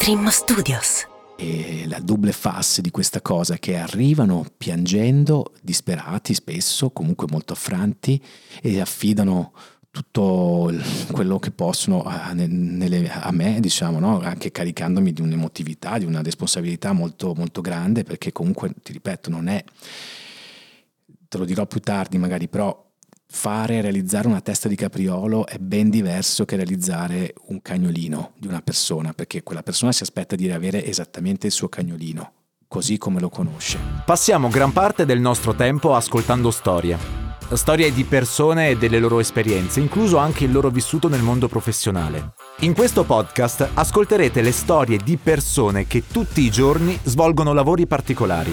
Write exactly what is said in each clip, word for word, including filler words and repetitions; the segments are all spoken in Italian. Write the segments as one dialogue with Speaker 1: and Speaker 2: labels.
Speaker 1: Stream Studios.
Speaker 2: E la double face di questa cosa, che arrivano piangendo, disperati spesso, comunque molto affranti, e affidano tutto quello che possono a, nelle, a me, diciamo, no? Anche caricandomi di un'emotività, di una responsabilità molto, molto grande, perché comunque, ti ripeto, non è, te lo dirò più tardi magari, però fare, realizzare una testa di capriolo è ben diverso che realizzare un cagnolino di una persona, perché quella persona si aspetta di avere esattamente il suo cagnolino, così come lo conosce.
Speaker 3: Passiamo gran parte del nostro tempo ascoltando storie. Storie di persone e delle loro esperienze, incluso anche il loro vissuto nel mondo professionale. In questo podcast ascolterete le storie di persone che tutti i giorni svolgono lavori particolari.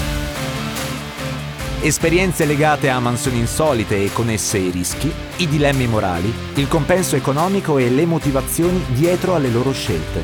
Speaker 3: Esperienze legate a mansioni insolite e con esse i rischi, i dilemmi morali, il compenso economico e le motivazioni dietro alle loro scelte.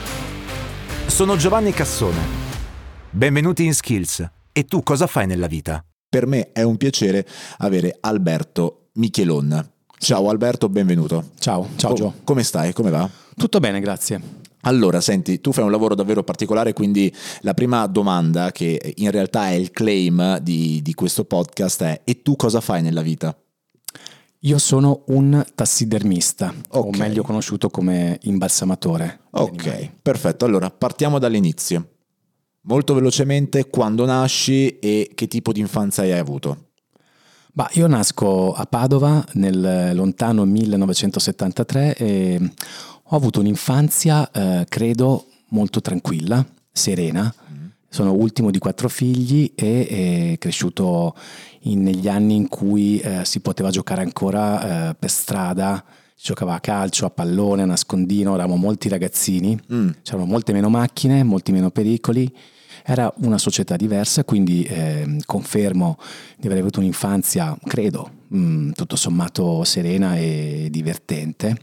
Speaker 3: Sono Giovanni Cassone. Benvenuti in Skills. E tu cosa fai nella vita?
Speaker 4: Per me è un piacere avere Alberto Michelon. Ciao Alberto, benvenuto.
Speaker 2: Ciao, ciao Gio.
Speaker 4: Come stai? Come va?
Speaker 2: Tutto bene, grazie.
Speaker 4: Allora, senti, tu fai un lavoro davvero particolare, quindi la prima domanda, che in realtà è il claim di, di questo podcast, è: e tu cosa fai nella vita?
Speaker 2: Io sono un tassidermista,
Speaker 4: okay.
Speaker 2: o meglio conosciuto come imbalsamatore.
Speaker 4: Ok, perfetto. Allora, partiamo dall'inizio. Molto velocemente, quando nasci e che tipo di infanzia hai avuto?
Speaker 2: Bah, io nasco a Padova nel lontano millenovecentosettantatré e ho avuto un'infanzia, eh, credo, molto tranquilla, serena. Mm. Sono ultimo di quattro figli e è cresciuto in, negli anni in cui eh, si poteva giocare ancora eh, per strada, si giocava a calcio, a pallone, a nascondino, eravamo molti ragazzini, mm. c'erano molte meno macchine, molti meno pericoli. Era una società diversa, quindi eh, confermo di aver avuto un'infanzia, credo, mh, tutto sommato serena e divertente.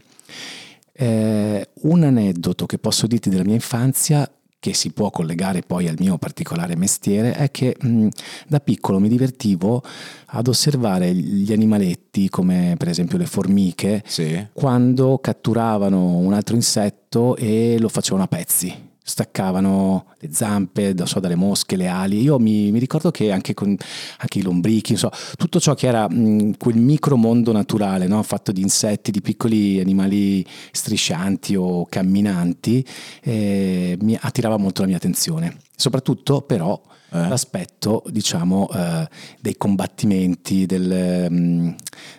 Speaker 2: Eh, un aneddoto che posso dirti della mia infanzia, che si può collegare poi al mio particolare mestiere, è che mh, da piccolo mi divertivo ad osservare gli animaletti, come per esempio le formiche,
Speaker 4: sì.
Speaker 2: quando catturavano un altro insetto e lo facevano a pezzi. Staccavano le zampe, non so, dalle mosche, le ali. Io mi, mi ricordo che anche con anche i lombrichi, non so, tutto ciò che era mh, quel micro mondo naturale, no? Fatto di insetti, di piccoli animali striscianti o camminanti, eh, mi attirava molto la mia attenzione. Soprattutto però eh. l'aspetto, diciamo, eh, dei combattimenti, del, mh,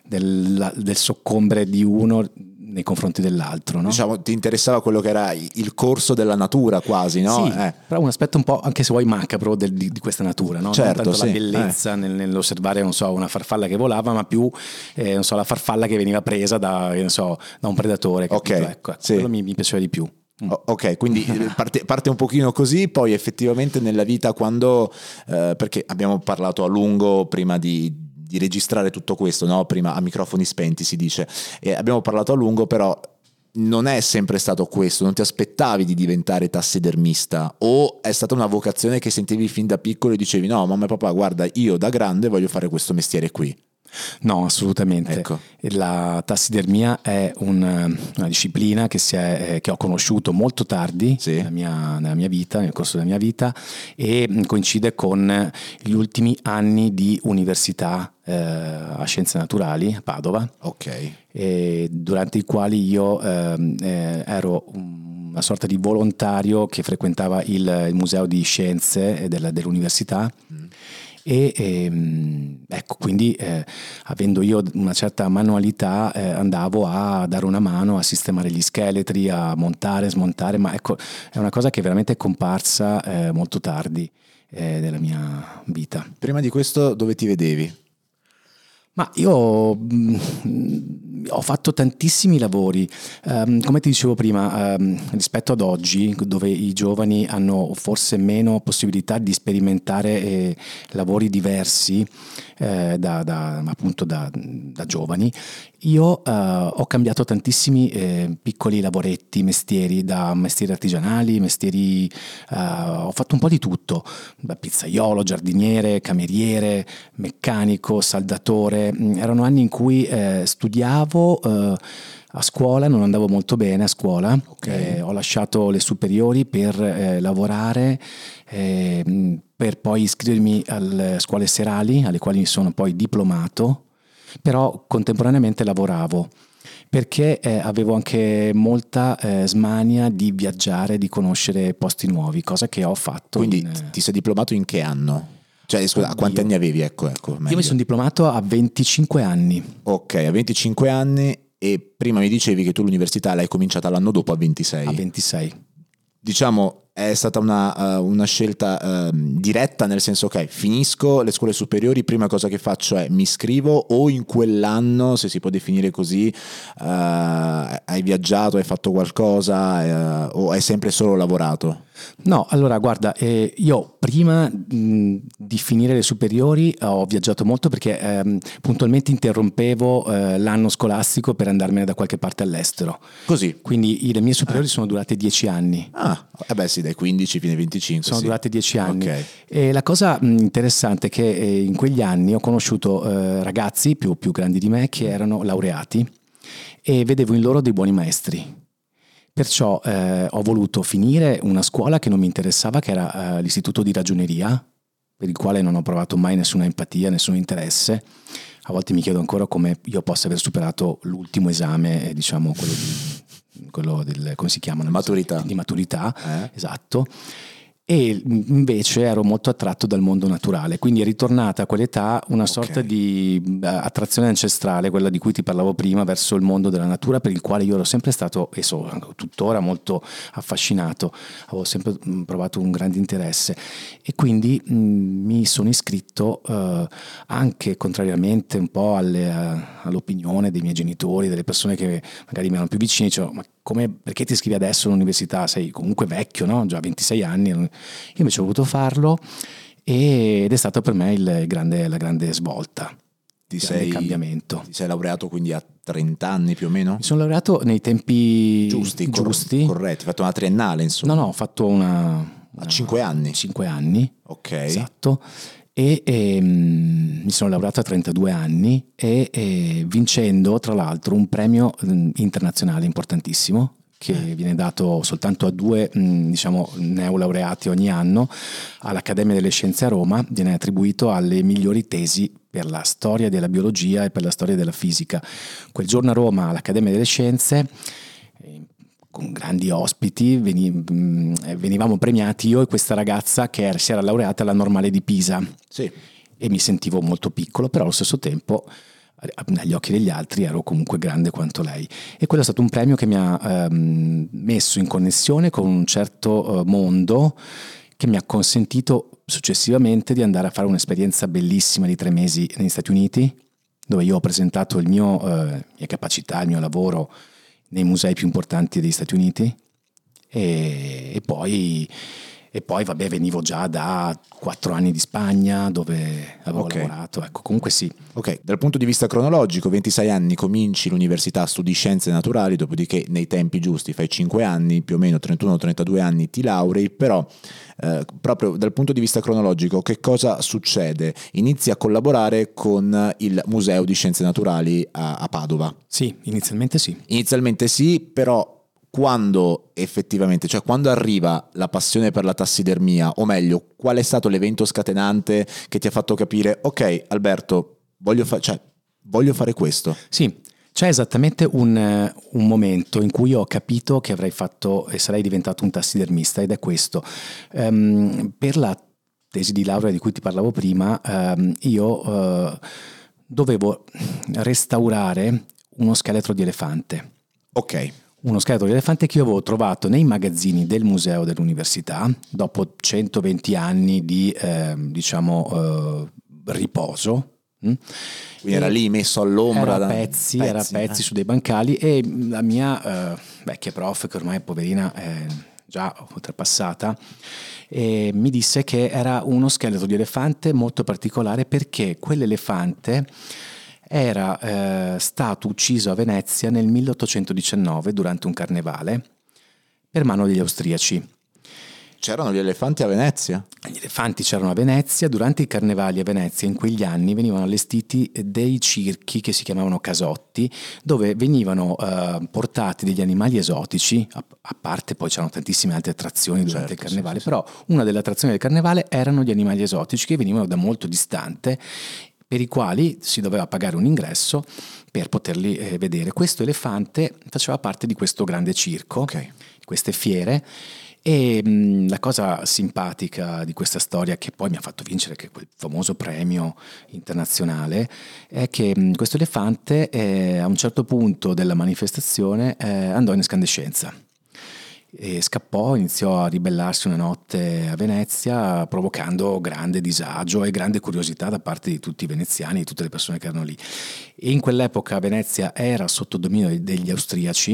Speaker 2: del, del soccombere di uno nei confronti dell'altro, no?
Speaker 4: Diciamo, ti interessava quello che era il corso della natura quasi, no?
Speaker 2: Sì,
Speaker 4: eh.
Speaker 2: però un aspetto un po', anche se vuoi, macabro del, di, di questa natura, no?
Speaker 4: Certo,
Speaker 2: non tanto
Speaker 4: sì.
Speaker 2: la bellezza eh. nel, nell'osservare, non so, una farfalla che volava, ma più, eh, non so, la farfalla che veniva presa da, non so, da un predatore.
Speaker 4: Ok,
Speaker 2: ecco, ecco,
Speaker 4: sì.
Speaker 2: quello mi, mi piaceva di più.
Speaker 4: Mm. Ok, quindi parte, parte un pochino così, poi effettivamente nella vita quando, eh, perché abbiamo parlato a lungo prima di di registrare tutto questo, no? Prima a microfoni spenti si dice, e abbiamo parlato a lungo, però non è sempre stato questo, non ti aspettavi di diventare tassidermista, o è stata una vocazione che sentivi fin da piccolo e dicevi no, mamma e papà, guarda, io da grande voglio fare questo mestiere qui?
Speaker 2: No, assolutamente.
Speaker 4: Ecco.
Speaker 2: La tassidermia è un, una disciplina che, si è, che ho conosciuto molto tardi
Speaker 4: sì.
Speaker 2: nella, mia, nella mia vita, nel corso della mia vita, e coincide con gli ultimi anni di università eh, a Scienze Naturali a Padova,
Speaker 4: ok,
Speaker 2: e durante i quali io eh, eh, ero una sorta di volontario che frequentava il, il Museo di Scienze della, dell'università. Mm. E ehm, ecco, quindi eh, avendo io una certa manualità eh, andavo a dare una mano a sistemare gli scheletri, a montare, smontare, ma ecco, è una cosa che veramente è comparsa eh, molto tardi eh, nella mia vita.
Speaker 4: Prima di questo dove ti vedevi?
Speaker 2: Ma io mh, ho fatto tantissimi lavori, um, come ti dicevo prima, um, rispetto ad oggi, dove i giovani hanno forse meno possibilità di sperimentare eh, lavori diversi eh, da, da, appunto da, da giovani. Io uh, ho cambiato tantissimi eh, piccoli lavoretti, mestieri, da mestieri artigianali, mestieri, uh, ho fatto un po' di tutto, da pizzaiolo, giardiniere, cameriere, meccanico, saldatore. Erano anni in cui eh, studiavo, eh, A scuola non andavo molto bene a scuola,
Speaker 4: Okay.
Speaker 2: eh, ho lasciato le superiori per eh, lavorare, eh, per poi iscrivermi alle scuole serali, alle quali mi sono poi diplomato, però contemporaneamente lavoravo perché eh, avevo anche molta eh, smania di viaggiare, di conoscere posti nuovi, cosa che ho fatto.
Speaker 4: Quindi
Speaker 2: in,
Speaker 4: ti- ti sei diplomato in che anno? Cioè, scusa, a quanti
Speaker 2: Oddio.
Speaker 4: anni avevi? Ecco, ecco,
Speaker 2: Io
Speaker 4: meglio.
Speaker 2: mi sono diplomato a venticinque anni.
Speaker 4: Ok, a venticinque anni, e prima mi dicevi che tu l'università l'hai cominciata l'anno dopo a ventisei.
Speaker 2: A ventisei.
Speaker 4: Diciamo, è stata una, uh, una scelta uh, diretta, nel senso che okay, finisco le scuole superiori, prima cosa che faccio è mi iscrivo, o in quell'anno, se si può definire così, uh, hai viaggiato, hai fatto qualcosa, uh, o hai sempre solo lavorato?
Speaker 2: No, allora guarda, eh, io prima mh, di finire le superiori ho viaggiato molto perché ehm, puntualmente interrompevo eh, l'anno scolastico per andarmene da qualche parte all'estero.
Speaker 4: Così.
Speaker 2: Quindi i- le mie superiori sono durate dieci anni.
Speaker 4: Ah, eh beh sì, dai quindici fino ai venticinque.
Speaker 2: Sono
Speaker 4: sì.
Speaker 2: durate dieci anni.
Speaker 4: Ok.
Speaker 2: E la cosa mh, interessante è che eh, in quegli anni ho conosciuto eh, ragazzi più, più grandi di me che erano laureati e vedevo in loro dei buoni maestri. Perciò eh, ho voluto finire una scuola che non mi interessava, che era eh, l'Istituto di Ragioneria, per il quale non ho provato mai nessuna empatia, nessun interesse. A volte mi chiedo ancora come io possa aver superato l'ultimo esame, eh, diciamo quello, di, quello del, come si chiama?
Speaker 4: Maturità.
Speaker 2: Di maturità,
Speaker 4: Eh?
Speaker 2: esatto. E invece ero molto attratto dal mondo naturale, quindi è ritornata a quell'età una sorta
Speaker 4: Ok.
Speaker 2: di eh, attrazione ancestrale, quella di cui ti parlavo prima, verso il mondo della natura, per il quale io ero sempre stato, e sono tuttora molto affascinato, avevo sempre mh, provato un grande interesse e quindi mh, mi sono iscritto eh, anche contrariamente un po' alle, a- all'opinione dei miei genitori, delle persone che magari mi erano più vicine, dicevo, ma come, perché ti iscrivi adesso all'università? Sei comunque vecchio, no? Già ventisei anni. Io invece ho voluto farlo ed è stato per me il grande, la grande svolta,
Speaker 4: Ti
Speaker 2: il grande
Speaker 4: sei,
Speaker 2: cambiamento.
Speaker 4: ti sei laureato quindi a trenta anni più o meno?
Speaker 2: Mi sono laureato nei tempi
Speaker 4: Giusti, cor-
Speaker 2: giusti.
Speaker 4: corretti. Hai fatto una triennale, insomma.
Speaker 2: No, no, ho fatto una...
Speaker 4: A cinque anni?
Speaker 2: cinque anni,
Speaker 4: Ok.
Speaker 2: esatto. E, ehm, mi sono laureato a trentadue anni e, e vincendo tra l'altro un premio mh, internazionale importantissimo che viene dato soltanto a due mh, diciamo neolaureati ogni anno all'Accademia delle Scienze a Roma, viene attribuito alle migliori tesi per la storia della biologia e per la storia della fisica. Quel giorno a Roma all'Accademia delle Scienze, eh, con grandi ospiti, veni- mh, venivamo premiati io e questa ragazza che era- si era laureata alla Normale di Pisa
Speaker 4: Sì.
Speaker 2: e mi sentivo molto piccolo, però allo stesso tempo eh, agli occhi degli altri ero comunque grande quanto lei, e quello è stato un premio che mi ha ehm, messo in connessione con un certo eh, mondo che mi ha consentito successivamente di andare a fare un'esperienza bellissima di tre mesi negli Stati Uniti, dove io ho presentato il mio, eh, mie capacità, il mio lavoro nei musei più importanti degli Stati Uniti e, e poi e poi vabbè venivo già da quattro anni di Spagna dove avevo
Speaker 4: Ok.
Speaker 2: lavorato, ecco, comunque sì.
Speaker 4: Ok, dal punto di vista cronologico, ventisei anni cominci l'università, studi scienze naturali, dopodiché nei tempi giusti fai cinque anni, più o meno trentuno trentadue anni ti laurei, però eh, proprio dal punto di vista cronologico che cosa succede? Inizi a collaborare con il Museo di Scienze Naturali a, a Padova.
Speaker 2: Sì, inizialmente sì.
Speaker 4: Inizialmente sì, però quando effettivamente, cioè quando arriva la passione per la tassidermia, o meglio, qual è stato l'evento scatenante che ti ha fatto capire, ok Alberto, voglio, fa- cioè, voglio fare questo?
Speaker 2: Sì, c'è esattamente un, eh, un momento in cui ho capito che avrei fatto e sarei diventato un tassidermista, ed è questo. Ehm, per la tesi di laurea di cui ti parlavo prima, ehm, io eh, dovevo restaurare uno scheletro di elefante.
Speaker 4: Ok,
Speaker 2: Uno scheletro di elefante che io avevo trovato nei magazzini del museo dell'università dopo centoventi anni di eh, diciamo eh, riposo. mm?
Speaker 4: quindi era lì messo all'ombra.
Speaker 2: Era
Speaker 4: da-
Speaker 2: a pezzi, era a pezzi
Speaker 4: eh.
Speaker 2: su dei bancali, e la mia eh, vecchia prof, che ormai poverina è già oltrepassata, e mi disse che era uno scheletro di elefante molto particolare perché quell'elefante era eh, stato ucciso a Venezia nel milleottocentodiciannove durante un carnevale per mano degli austriaci.
Speaker 4: c'erano gli elefanti a Venezia?
Speaker 2: Gli elefanti c'erano a Venezia, durante i carnevali a Venezia in quegli anni venivano allestiti dei circhi che si chiamavano casotti, dove venivano uh, portati degli animali esotici, a, a parte poi c'erano tantissime altre attrazioni durante certo, il carnevale, sì, sì, però sì. Una delle attrazioni del carnevale erano gli animali esotici che venivano da molto distante, per i quali si doveva pagare un ingresso per poterli eh, vedere. Questo elefante faceva parte di questo grande circo, okay. Queste fiere. E mh, la cosa simpatica di questa storia, che poi mi ha fatto vincere che quel famoso premio internazionale, è che mh, questo elefante eh, a un certo punto della manifestazione eh, andò in escandescenza e scappò, iniziò a ribellarsi una notte a Venezia, provocando grande disagio e grande curiosità da parte di tutti i veneziani, di tutte le persone che erano lì. E in quell'epoca Venezia era sotto dominio degli austriaci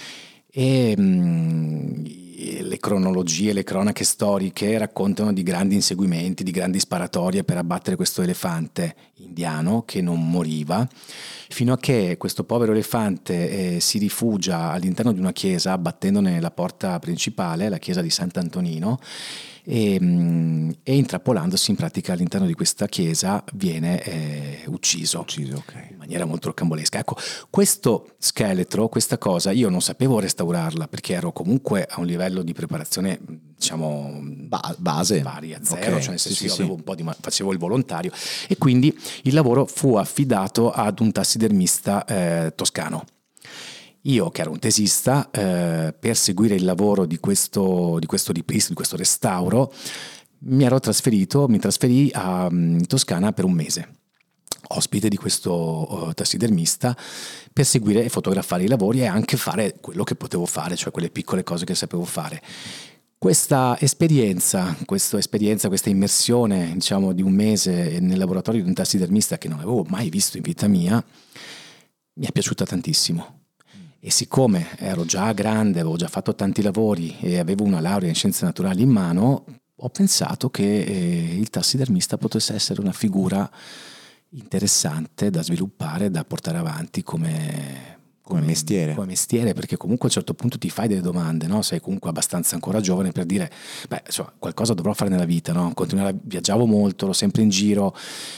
Speaker 2: e mh, le cronologie, le cronache storiche raccontano di grandi inseguimenti, di grandi sparatorie per abbattere questo elefante indiano che non moriva, fino a che questo povero elefante eh, si rifugia all'interno di una chiesa, abbattendone la porta principale, la chiesa di Sant'Antonino, e, e intrappolandosi in pratica all'interno di questa chiesa viene eh, ucciso, ucciso okay. In maniera molto rocambolesca. Ecco, questo scheletro, questa cosa, io non sapevo restaurarla perché ero comunque a un livello di preparazione, diciamo,
Speaker 4: ba- base
Speaker 2: pari a zero,
Speaker 4: okay.
Speaker 2: Cioè nel senso
Speaker 4: sì,
Speaker 2: io
Speaker 4: sì,
Speaker 2: avevo
Speaker 4: sì.
Speaker 2: un po' di, facevo il volontario e quindi il lavoro fu affidato ad un tassidermista eh, toscano. Io, che ero un tesista, eh, per seguire il lavoro di questo, di questo ripristino, di questo restauro, mi ero trasferito, mi trasferì a, in Toscana per un mese, ospite di questo uh, tassidermista, per seguire e fotografare i lavori e anche fare quello che potevo fare, cioè quelle piccole cose che sapevo fare. Questa esperienza, questa esperienza, questa immersione, diciamo, di un mese nel laboratorio di un tassidermista che non avevo mai visto in vita mia, mi è piaciuta tantissimo. E siccome ero già grande, avevo già fatto tanti lavori e avevo una laurea in scienze naturali in mano, ho pensato che eh, il tassidermista potesse essere una figura interessante da sviluppare, da portare avanti come,
Speaker 4: come, come mestiere.
Speaker 2: Come mestiere, perché comunque a un certo punto ti fai delle domande, no? Sei comunque abbastanza ancora giovane per dire, beh, insomma, qualcosa dovrò fare nella vita, no? Continuare, viaggiavo molto, ero sempre in giro,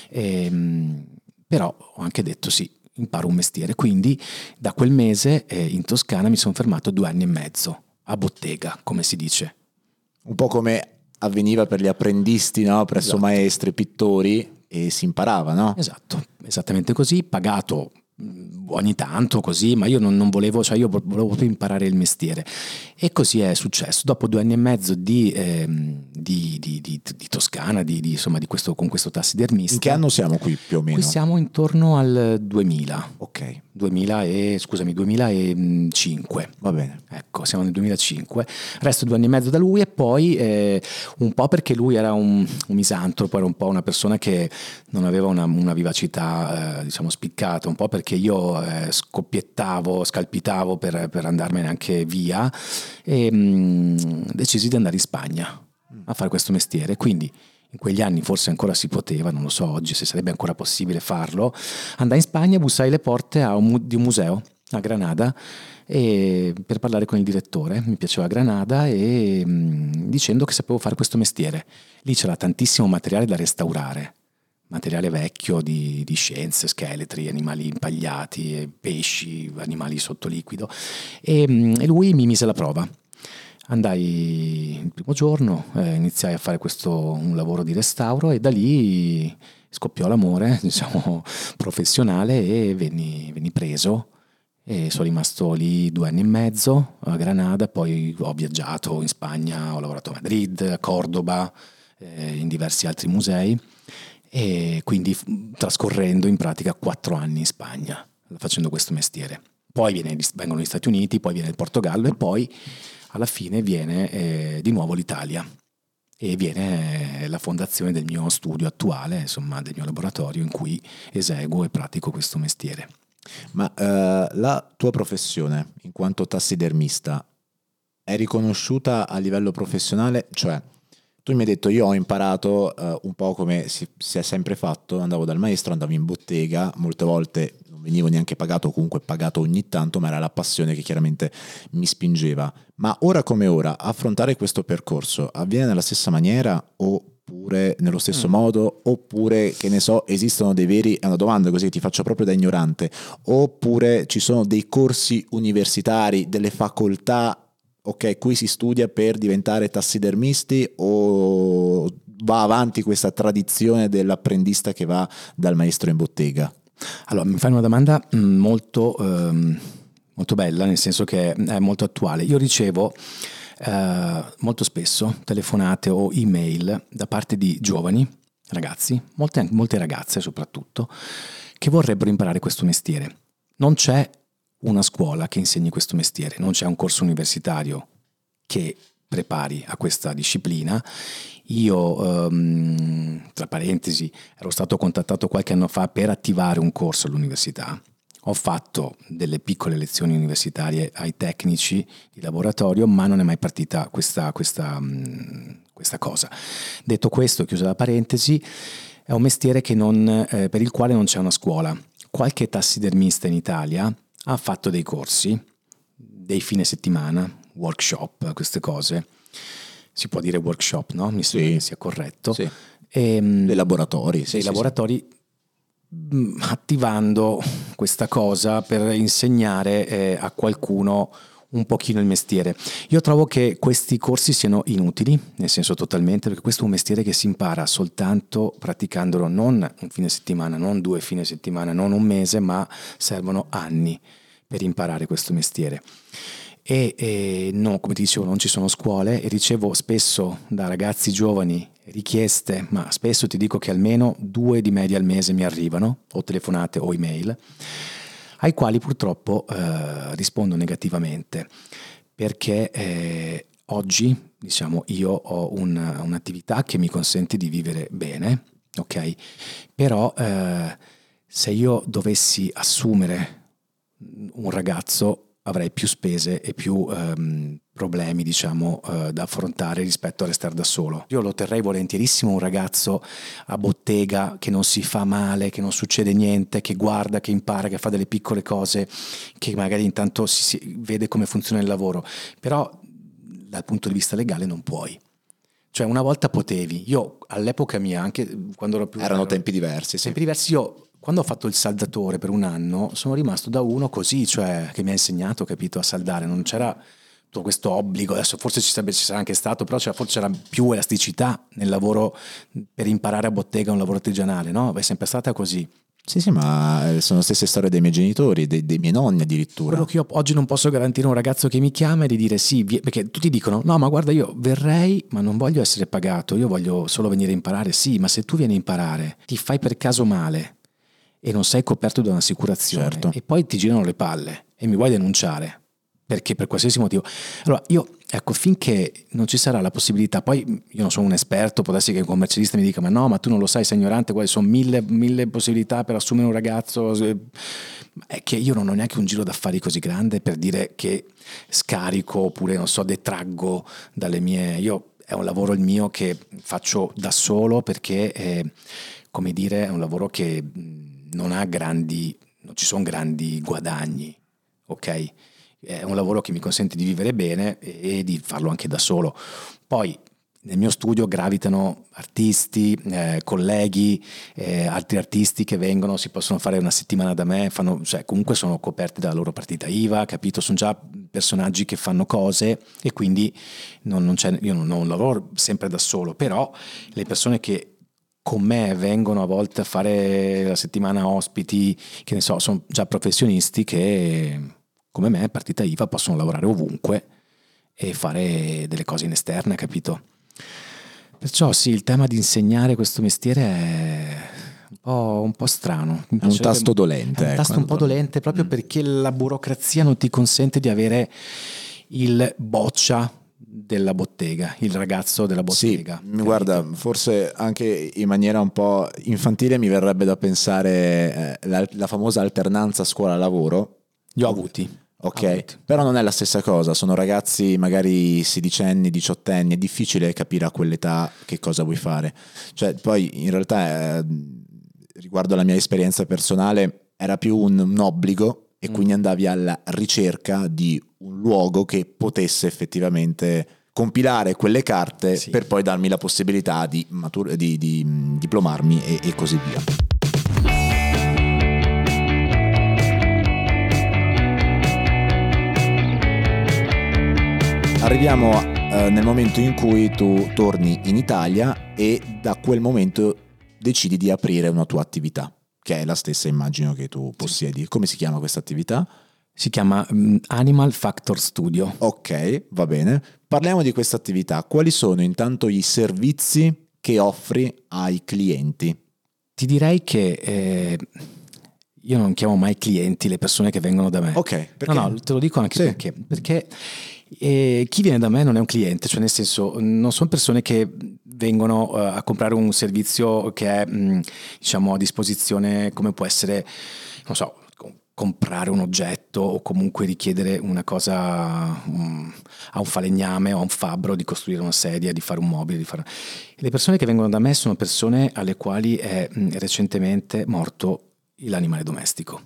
Speaker 2: e, però ho anche detto sì, imparo un mestiere, quindi da quel mese eh, in Toscana mi sono fermato due anni e mezzo a bottega, come si dice.
Speaker 4: Un po' come avveniva per gli apprendisti, no? Presso esatto. maestri, pittori, e si imparava, no?
Speaker 2: Esatto, esattamente così, pagato ogni tanto così, ma io non, non volevo, cioè io volevo proprio imparare il mestiere e così è successo. Dopo due anni e mezzo di, eh, di, di, di, di Toscana, di, di, insomma, di questo, con questo tassidermista.
Speaker 4: In che anno siamo qui più o meno?
Speaker 2: Qui siamo intorno al duemila.
Speaker 4: Ok.
Speaker 2: duemila e, scusami, duemilacinque.
Speaker 4: Va bene.
Speaker 2: Ecco, siamo nel duemilacinque. Resto due anni e mezzo da lui e poi eh, un po' perché lui era un, un misantropo, era un po' una persona che non aveva una, una vivacità, eh, diciamo, spiccata, un po' perché io eh, scoppiettavo, scalpitavo per, per andarmene anche via e mh, decisi di andare in Spagna a fare questo mestiere. Quindi in quegli anni forse ancora si poteva, non lo so oggi se sarebbe ancora possibile farlo, andai in Spagna, bussai le porte a un, di un museo a Granada e per parlare con il direttore, mi piaceva Granada, e mh, dicendo che sapevo fare questo mestiere. Lì c'era tantissimo materiale da restaurare, materiale vecchio di, di scienze, scheletri, animali impagliati, pesci, animali sotto liquido, e, mh, e lui mi mise alla prova. Andai il primo giorno, eh, iniziai a fare questo un lavoro di restauro e da lì scoppiò l'amore, diciamo, professionale e venni, venni preso e sono rimasto lì due anni e mezzo a Granada, poi ho viaggiato in Spagna, ho lavorato a Madrid, a Cordoba, eh, in diversi altri musei e quindi trascorrendo in pratica quattro anni in Spagna facendo questo mestiere. Poi viene, vengono gli Stati Uniti, poi viene il Portogallo e poi alla fine viene eh, di nuovo l'Italia e viene eh, la fondazione del mio studio attuale, insomma del mio laboratorio in cui eseguo e pratico questo mestiere.
Speaker 4: Ma eh, la tua professione in quanto tassidermista è riconosciuta a livello professionale? Cioè, tu mi hai detto io ho imparato eh, un po' come si, si è sempre fatto, andavo dal maestro, andavo in bottega, molte volte non venivo neanche pagato, comunque pagato ogni tanto, ma era la passione che chiaramente mi spingeva. Ma ora come ora, affrontare questo percorso avviene nella stessa maniera oppure nello stesso mm. modo, oppure, che ne so, esistono dei veri, è una domanda così che ti faccio proprio da ignorante, oppure ci sono dei corsi universitari, delle facoltà, ok, qui si studia per diventare tassidermisti, o va avanti questa tradizione dell'apprendista che va dal maestro in bottega?
Speaker 2: Allora, mi fai una domanda molto, ehm, molto bella, nel senso che è molto attuale. Io ricevo eh, molto spesso telefonate o email da parte di giovani, ragazzi, molte, molte ragazze soprattutto, che vorrebbero imparare questo mestiere. Non c'è una scuola che insegni questo mestiere, non c'è un corso universitario che prepari a questa disciplina. Io, um, tra parentesi, ero stato contattato qualche anno fa per attivare un corso all'università. Ho fatto delle piccole lezioni universitarie ai tecnici di laboratorio, ma non è mai partita questa, questa, um, questa cosa. Detto questo, chiusa la parentesi, è un mestiere che non, eh, per il quale non c'è una scuola. Qualche tassidermista in Italia ha fatto dei corsi, dei fine settimana, workshop, queste cose. Si può dire workshop, no? Mi sembra
Speaker 4: sì.
Speaker 2: che sia corretto.
Speaker 4: Sì.
Speaker 2: E,
Speaker 4: dei laboratori.
Speaker 2: Sì, dei
Speaker 4: sì,
Speaker 2: laboratori sì. Attivando questa cosa per insegnare eh, a qualcuno un pochino il mestiere. Io trovo che questi corsi siano inutili, nel senso totalmente, perché questo è un mestiere che si impara soltanto praticandolo, non un fine settimana, non due fine settimana, non un mese, ma servono anni per imparare questo mestiere. E, e no, come ti dicevo, non ci sono scuole, e ricevo spesso da ragazzi giovani richieste, ma spesso ti dico che almeno due di media al mese mi arrivano, o telefonate o email, ai quali purtroppo eh, rispondo negativamente, perché eh, oggi, diciamo, io ho un, un'attività che mi consente di vivere bene, ok? Però eh, se io dovessi assumere un ragazzo avrei più spese e più ehm, problemi, diciamo, eh, da affrontare rispetto a restare da solo. Io lo terrei volentierissimo un ragazzo a bottega che non si fa male, che non succede niente, che guarda, che impara, che fa delle piccole cose, che magari intanto si, si vede come funziona il lavoro. Però dal punto di vista legale non puoi. Cioè una volta potevi, io all'epoca mia, anche quando ero più...
Speaker 4: Erano
Speaker 2: ero,
Speaker 4: tempi diversi. Sì.
Speaker 2: Tempi diversi, io... Quando ho fatto il saldatore per un anno sono rimasto da uno così, cioè che mi ha insegnato, capito, a saldare, non c'era tutto questo obbligo, adesso forse ci, sarebbe, ci sarà anche stato, però c'era, forse c'era più elasticità nel lavoro per imparare a bottega, un lavoro artigianale, no? È sempre stata così.
Speaker 4: Sì, sì, ma sono le stesse storie dei miei genitori, dei, dei miei nonni addirittura.
Speaker 2: Quello che io oggi non posso garantire a un ragazzo che mi chiama è di dire sì, perché tutti dicono no, ma guarda, io verrei, ma non voglio essere pagato, io voglio solo venire a imparare. Sì, ma se tu vieni a imparare, ti fai per caso male e non sei coperto da un'assicurazione, certo, e poi ti girano le palle e mi vuoi denunciare perché per qualsiasi motivo, allora io, ecco, finché non ci sarà la possibilità, poi io non sono un esperto, può darsi che un commercialista mi dica ma no, ma tu non lo sai, sei ignorante, quali sono mille, mille possibilità per assumere un ragazzo, è che io non ho neanche un giro d'affari così grande per dire che scarico oppure non so, detraggo dalle mie, io è un lavoro il mio che faccio da solo perché è, come dire, è un lavoro che non ha grandi, non ci sono grandi guadagni, ok? È un lavoro che mi consente di vivere bene e, e di farlo anche da solo. Poi nel mio studio gravitano artisti, eh, colleghi, eh, altri artisti che vengono, si possono fare una settimana da me, fanno, cioè comunque sono coperti dalla loro partita I V A, capito? Sono già personaggi che fanno cose e quindi non, non c'è, io non ho un lavoro sempre da solo, però le persone che con me vengono a volte a fare la settimana ospiti, che ne so, sono già professionisti che come me, partita I V A, possono lavorare ovunque e fare delle cose in esterna, capito? Perciò sì, il tema di insegnare questo mestiere è un po', un po' strano.
Speaker 4: È un tasto dolente.
Speaker 2: È un tasto
Speaker 4: eh,
Speaker 2: un po' dolente proprio
Speaker 4: mm.
Speaker 2: perché la burocrazia non ti consente di avere il boccia della bottega, il ragazzo della bottega.
Speaker 4: Sì, guarda, forse anche in maniera un po' infantile mi verrebbe da pensare eh, la, la famosa alternanza scuola-lavoro.
Speaker 2: Li ho avuti.
Speaker 4: Ok,
Speaker 2: avuti.
Speaker 4: Però non è la stessa cosa, sono ragazzi magari sedicenni, diciottenni, è difficile capire a quell'età che cosa vuoi fare. Cioè, poi in realtà eh, riguardo alla mia esperienza personale era più un, un obbligo e
Speaker 2: Mm.
Speaker 4: quindi andavi alla ricerca di un luogo che potesse effettivamente compilare quelle carte
Speaker 2: Sì.
Speaker 4: per poi darmi la possibilità di, matur- di, di mh, diplomarmi e, e così via. Arriviamo eh, nel momento in cui tu torni in Italia e da quel momento decidi di aprire una tua attività, che è la stessa, immagino, che tu possiedi. Come si chiama questa attività?
Speaker 2: Si chiama mm, Animal Factor Studio.
Speaker 4: Ok, va bene. Parliamo di questa attività. Quali sono intanto i servizi che offri ai clienti?
Speaker 2: Ti direi che eh, io non chiamo mai clienti le persone che vengono da me.
Speaker 4: Ok, perché?
Speaker 2: No, no, te lo dico anche
Speaker 4: Sì.
Speaker 2: perché. Perché eh, chi viene da me non è un cliente, cioè nel senso non sono persone che vengono eh, a comprare un servizio che è mh, diciamo a disposizione, come può essere, non so, co- comprare un oggetto o comunque richiedere una cosa um, a un falegname o a un fabbro di costruire una sedia, di fare un mobile, di fare... Le persone che vengono da me sono persone alle quali è mh, recentemente morto l'animale domestico.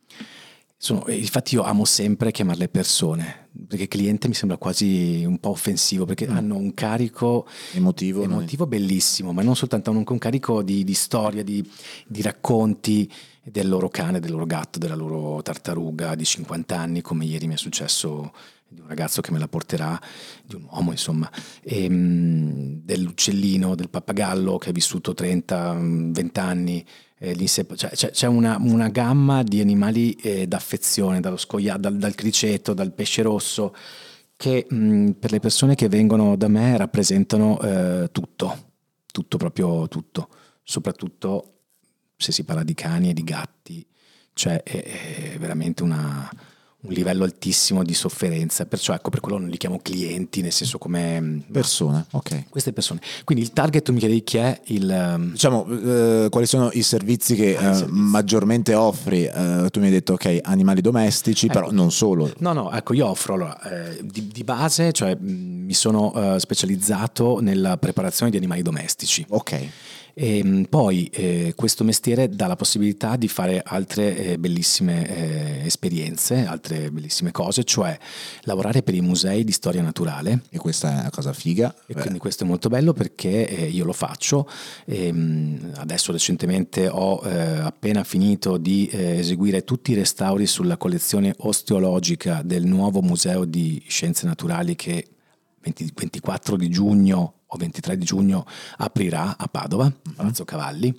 Speaker 2: Sono, infatti io amo sempre chiamarle persone, perché cliente mi sembra quasi un po' offensivo, perché
Speaker 4: Mm.
Speaker 2: hanno un carico
Speaker 4: Emotivo? non-
Speaker 2: emotivo bellissimo, ma non soltanto, hanno un carico di, di storia, di, di racconti del loro cane, del loro gatto, della loro tartaruga di cinquanta anni, come ieri mi è successo di un ragazzo che me la porterà, di un uomo insomma, e, mh, dell'uccellino, del pappagallo che ha vissuto trenta venti anni. Eh, l'insep- cioè, c'è, c'è una, una gamma di animali eh, d'affezione, dallo scoia- dal, dal criceto, dal pesce rosso, che mh, per le persone che vengono da me rappresentano eh, tutto, tutto, proprio tutto, soprattutto se si parla di cani e di gatti, cioè è, è veramente una, un livello altissimo di sofferenza, perciò ecco per quello non li chiamo clienti, nel senso come mh,
Speaker 4: Persone, ok.
Speaker 2: queste persone. Quindi il target, tu mi chiedi chi è il... um,
Speaker 4: Diciamo, eh, quali sono i servizi che
Speaker 2: Ah, i
Speaker 4: eh,
Speaker 2: servizi.
Speaker 4: maggiormente offri? Eh, tu mi hai detto, ok, animali domestici,
Speaker 2: Ecco.
Speaker 4: però non solo.
Speaker 2: No, no, ecco, io offro allora, eh, di, di base, cioè mh, mi sono eh, specializzato nella preparazione di animali domestici.
Speaker 4: Ok,
Speaker 2: E mh, poi eh, questo mestiere dà la possibilità di fare altre eh, bellissime eh, esperienze, altre bellissime cose, cioè lavorare per i musei di storia naturale.
Speaker 4: e questa è una cosa figa.
Speaker 2: E
Speaker 4: Beh,
Speaker 2: quindi questo è molto bello perché eh, io lo faccio. E, mh, adesso recentemente ho eh, appena finito di eh, eseguire tutti i restauri sulla collezione osteologica del nuovo Museo di Scienze Naturali che venti ventiquattro di giugno o ventitré di giugno aprirà a Padova, Palazzo Cavalli.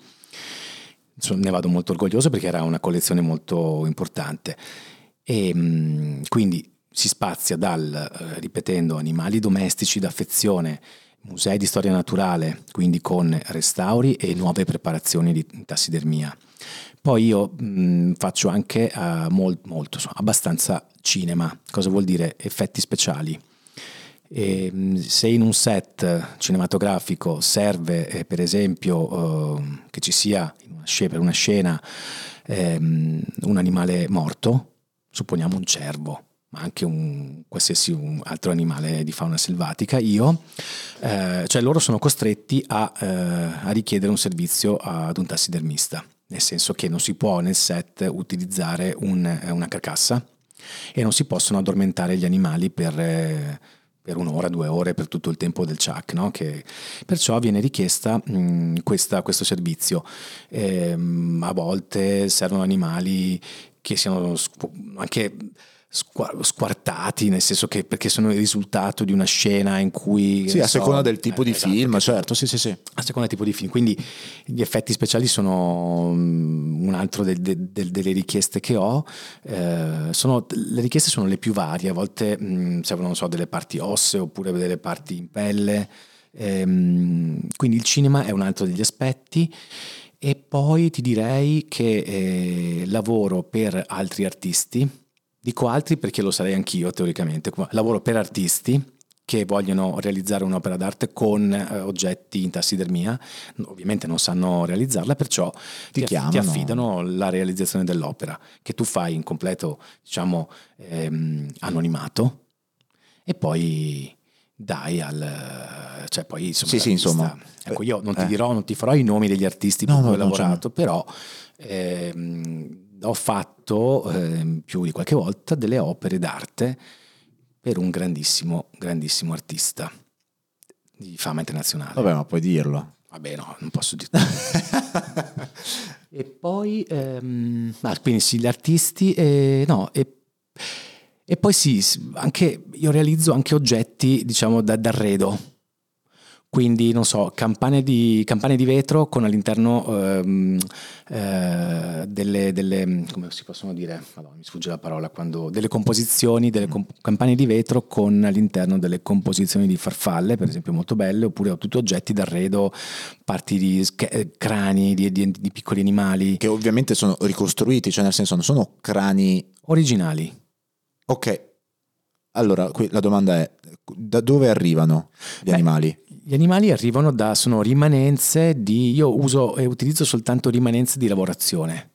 Speaker 2: Sono- ne vado molto orgoglioso perché era una collezione molto importante. E mh, quindi si spazia dal, eh, ripetendo, animali domestici d'affezione, musei di storia naturale, quindi con restauri e nuove preparazioni di tassidermia. Poi io mh, faccio anche eh, mol- molto, insomma, abbastanza cinema. Cosa vuol dire? Effetti speciali. E, mh, se in un set cinematografico serve eh, per esempio eh, che ci sia in una sc- per una scena ehm, un animale morto, supponiamo un cervo, ma anche un qualsiasi un altro animale di fauna selvatica, io, eh, cioè loro sono costretti a, eh, a richiedere un servizio ad un tassidermista, nel senso che non si può nel set utilizzare un- una carcassa e non si possono addormentare gli animali per, eh, per un'ora, due ore, per tutto il tempo del C H A C, no? Che, perciò viene richiesta mh, questa- questo servizio. Ehm, a volte servono animali che siano squ- anche squa- squartati, nel senso che perché sono il risultato di una scena in cui...
Speaker 4: sì,
Speaker 2: ne
Speaker 4: a
Speaker 2: so,
Speaker 4: seconda del tipo
Speaker 2: eh,
Speaker 4: di
Speaker 2: esatto,
Speaker 4: film,
Speaker 2: che-
Speaker 4: certo, sì, sì, sì.
Speaker 2: a seconda del tipo di film, quindi gli effetti speciali sono mm, un altro del- del- del- delle richieste che ho. Eh, sono- le richieste sono le più varie, a volte mm, servono, non so, delle parti ossee oppure delle parti in pelle. Ehm, quindi il cinema è un altro degli aspetti. E poi ti direi che eh, lavoro per altri artisti, dico altri perché lo sarei anch'io teoricamente, lavoro per artisti che vogliono realizzare un'opera d'arte con eh, oggetti in tassidermia, ovviamente non sanno realizzarla, perciò
Speaker 4: Ti
Speaker 2: ti,
Speaker 4: chiamano.
Speaker 2: ti affidano la realizzazione dell'opera, che tu fai in completo, diciamo, ehm, anonimato, e poi dai al... cioè poi insomma...
Speaker 4: Sì, sì,
Speaker 2: l'artista-
Speaker 4: insomma.
Speaker 2: Ecco, io non ti
Speaker 4: Eh.
Speaker 2: dirò, non ti farò i nomi degli artisti
Speaker 4: No,
Speaker 2: con
Speaker 4: no,
Speaker 2: cui ho
Speaker 4: no,
Speaker 2: lavorato, però ehm, ho fatto eh, più di qualche volta delle opere d'arte per un grandissimo, grandissimo artista di fama internazionale.
Speaker 4: Vabbè, ma puoi dirlo.
Speaker 2: Vabbè, no, non posso dirlo. E poi, ehm, ah, quindi sì, gli artisti, eh, no, e, e poi sì, anche io realizzo anche oggetti, diciamo, da, d'arredo. Quindi, non so, campane di, campane di vetro con all'interno ehm, eh, delle, delle, come si possono dire? Madonna, mi sfugge la parola, quando delle composizioni, delle comp- campane di vetro con all'interno delle composizioni di farfalle, per esempio, molto belle, oppure ho tutti oggetti d'arredo, parti di sch- crani di, di, di piccoli animali.
Speaker 4: Che ovviamente sono ricostruiti, cioè nel senso non sono crani...
Speaker 2: Originali.
Speaker 4: Ok, allora qui la domanda è, da dove arrivano gli Beh, animali?
Speaker 2: Gli animali arrivano da, sono rimanenze di, io uso e utilizzo soltanto rimanenze di lavorazione.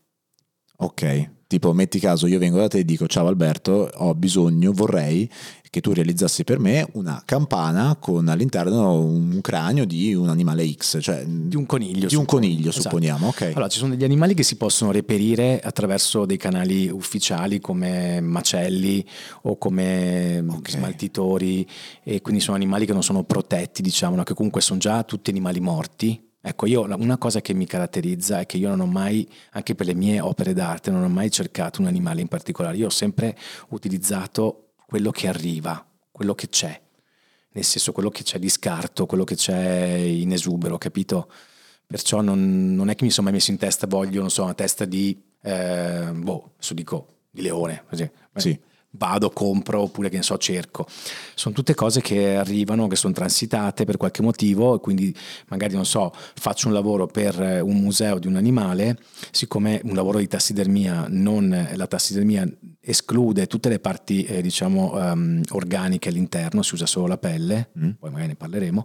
Speaker 4: Ok, tipo metti caso io vengo da te e dico ciao Alberto, ho bisogno, vorrei che tu realizzassi per me una campana con all'interno un cranio di un animale X, cioè
Speaker 2: di un coniglio.
Speaker 4: Di un coniglio,
Speaker 2: esatto.
Speaker 4: Supponiamo, ok.
Speaker 2: Allora, ci sono degli animali che si possono reperire attraverso dei canali ufficiali come macelli o come okay. smaltitori, e quindi sono animali che non sono protetti, diciamo, no? Che comunque sono già tutti animali morti. Ecco, io una cosa che mi caratterizza è che io non ho mai, anche per le mie opere d'arte, non ho mai cercato un animale in particolare. Io ho sempre utilizzato quello che arriva, quello che c'è, nel senso quello che c'è di scarto, quello che c'è in esubero, capito? Perciò non, non è che mi sono mai messo in testa, voglio, non so, una testa di, eh, boh, adesso dico, di leone, così.
Speaker 4: Sì.
Speaker 2: Vado, compro, oppure che ne so, cerco. Sono tutte cose che arrivano, che sono transitate per qualche motivo, e quindi magari, non so, faccio un lavoro per un museo di un animale, siccome un lavoro di tassidermia, non la tassidermia esclude tutte le parti eh, diciamo um, organiche all'interno, si usa solo la pelle, mm. poi magari ne parleremo,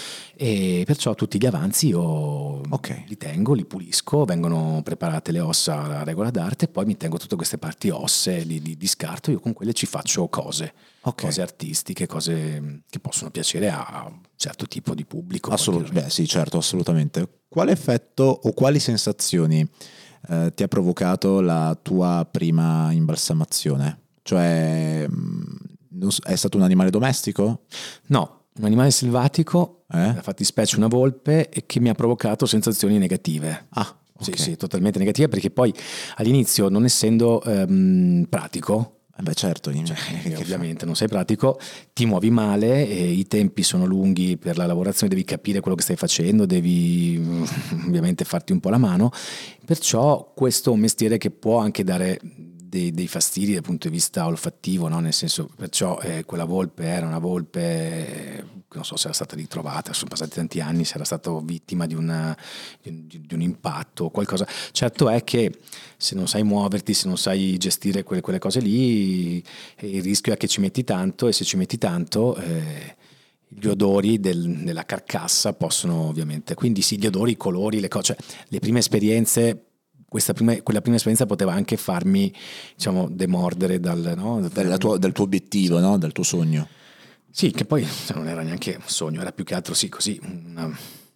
Speaker 2: e perciò tutti gli avanzi io okay. li tengo, li pulisco, vengono preparate le ossa a regola d'arte, e poi mi tengo tutte queste parti ossee di, di, di scarto. Io con quelle ci faccio cose, okay. cose artistiche, cose che possono piacere a un certo tipo di pubblico.
Speaker 4: Assolut- beh sì, certo, assolutamente. Quale effetto o quali sensazioni eh, ti ha provocato la tua prima imbalsamazione? Cioè, mh, è stato un animale domestico?
Speaker 2: No. Un animale selvatico,
Speaker 4: eh?
Speaker 2: la fattispecie una volpe, e che mi ha provocato sensazioni negative.
Speaker 4: Ah, okay.
Speaker 2: Sì, sì, totalmente negative, perché poi all'inizio, non essendo um, pratico,
Speaker 4: eh beh certo,
Speaker 2: cioè, che ovviamente fa? Non sei pratico, ti muovi male, e i tempi sono lunghi per la lavorazione, devi capire quello che stai facendo, devi ovviamente farti un po' la mano, perciò questo è un mestiere che può anche dare Dei, dei fastidi dal punto di vista olfattivo, no? Nel senso, perciò eh, quella volpe era una volpe, eh, non so se era stata ritrovata, sono passati tanti anni, se era stato vittima di, una, di, un, di un impatto o qualcosa. Certo è che se non sai muoverti, se non sai gestire quelle, quelle cose lì, eh, il rischio è che ci metti tanto, e se ci metti tanto eh, gli odori del, della carcassa possono ovviamente, quindi sì, gli odori, i colori, le cose, cioè, le prime esperienze. Questa prima, quella prima esperienza poteva anche farmi, diciamo, demordere dal, no?
Speaker 4: dal, tuo, dal tuo obiettivo, no? Dal tuo sogno.
Speaker 2: Sì, che poi non era neanche un sogno, era più che altro sì, così. Una...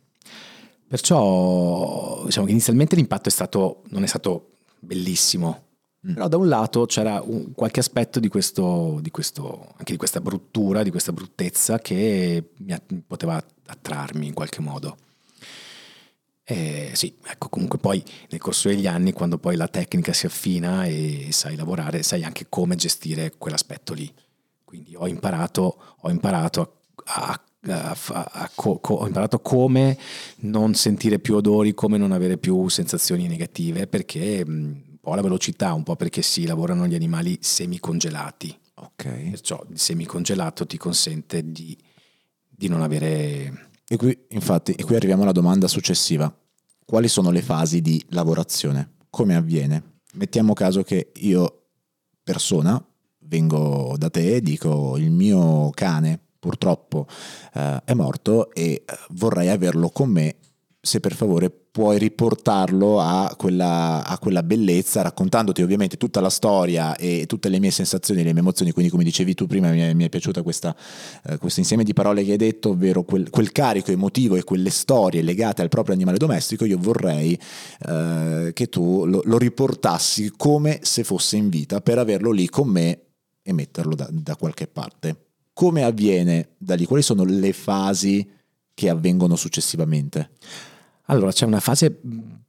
Speaker 2: Perciò, diciamo che inizialmente l'impatto è stato, non è stato bellissimo, mm. però da un lato c'era un, qualche aspetto di questo, di questo, anche di questa bruttura, di questa bruttezza che mi poteva attrarmi in qualche modo. Eh, sì, ecco, comunque poi nel corso degli anni, quando poi la tecnica si affina e sai lavorare, sai anche come gestire quell'aspetto lì. Quindi ho imparato, ho imparato a, a, a, a co, co, ho imparato come non sentire più odori, come non avere più sensazioni negative, perché un po' la velocità, un po' perché si lavorano gli animali semicongelati.
Speaker 4: Ok.
Speaker 2: Perciò il semicongelato ti consente di, di non avere...
Speaker 4: E qui, infatti, e qui arriviamo alla domanda successiva. Quali sono le fasi di lavorazione? Come avviene? Mettiamo caso che io, persona, vengo da te e dico il mio cane purtroppo eh, è morto e vorrei averlo con me, se per favore puoi riportarlo a quella, a quella bellezza, raccontandoti ovviamente tutta la storia e tutte le mie sensazioni, le mie emozioni. Quindi, come dicevi tu prima, mi è, mi è piaciuta questa, eh, questo insieme di parole che hai detto, ovvero quel, quel carico emotivo e quelle storie legate al proprio animale domestico. Io vorrei eh, che tu lo, lo riportassi come se fosse in vita, per averlo lì con me e metterlo da, da qualche parte. Come avviene da lì? Quali sono le fasi che avvengono successivamente?
Speaker 2: Allora, c'è una fase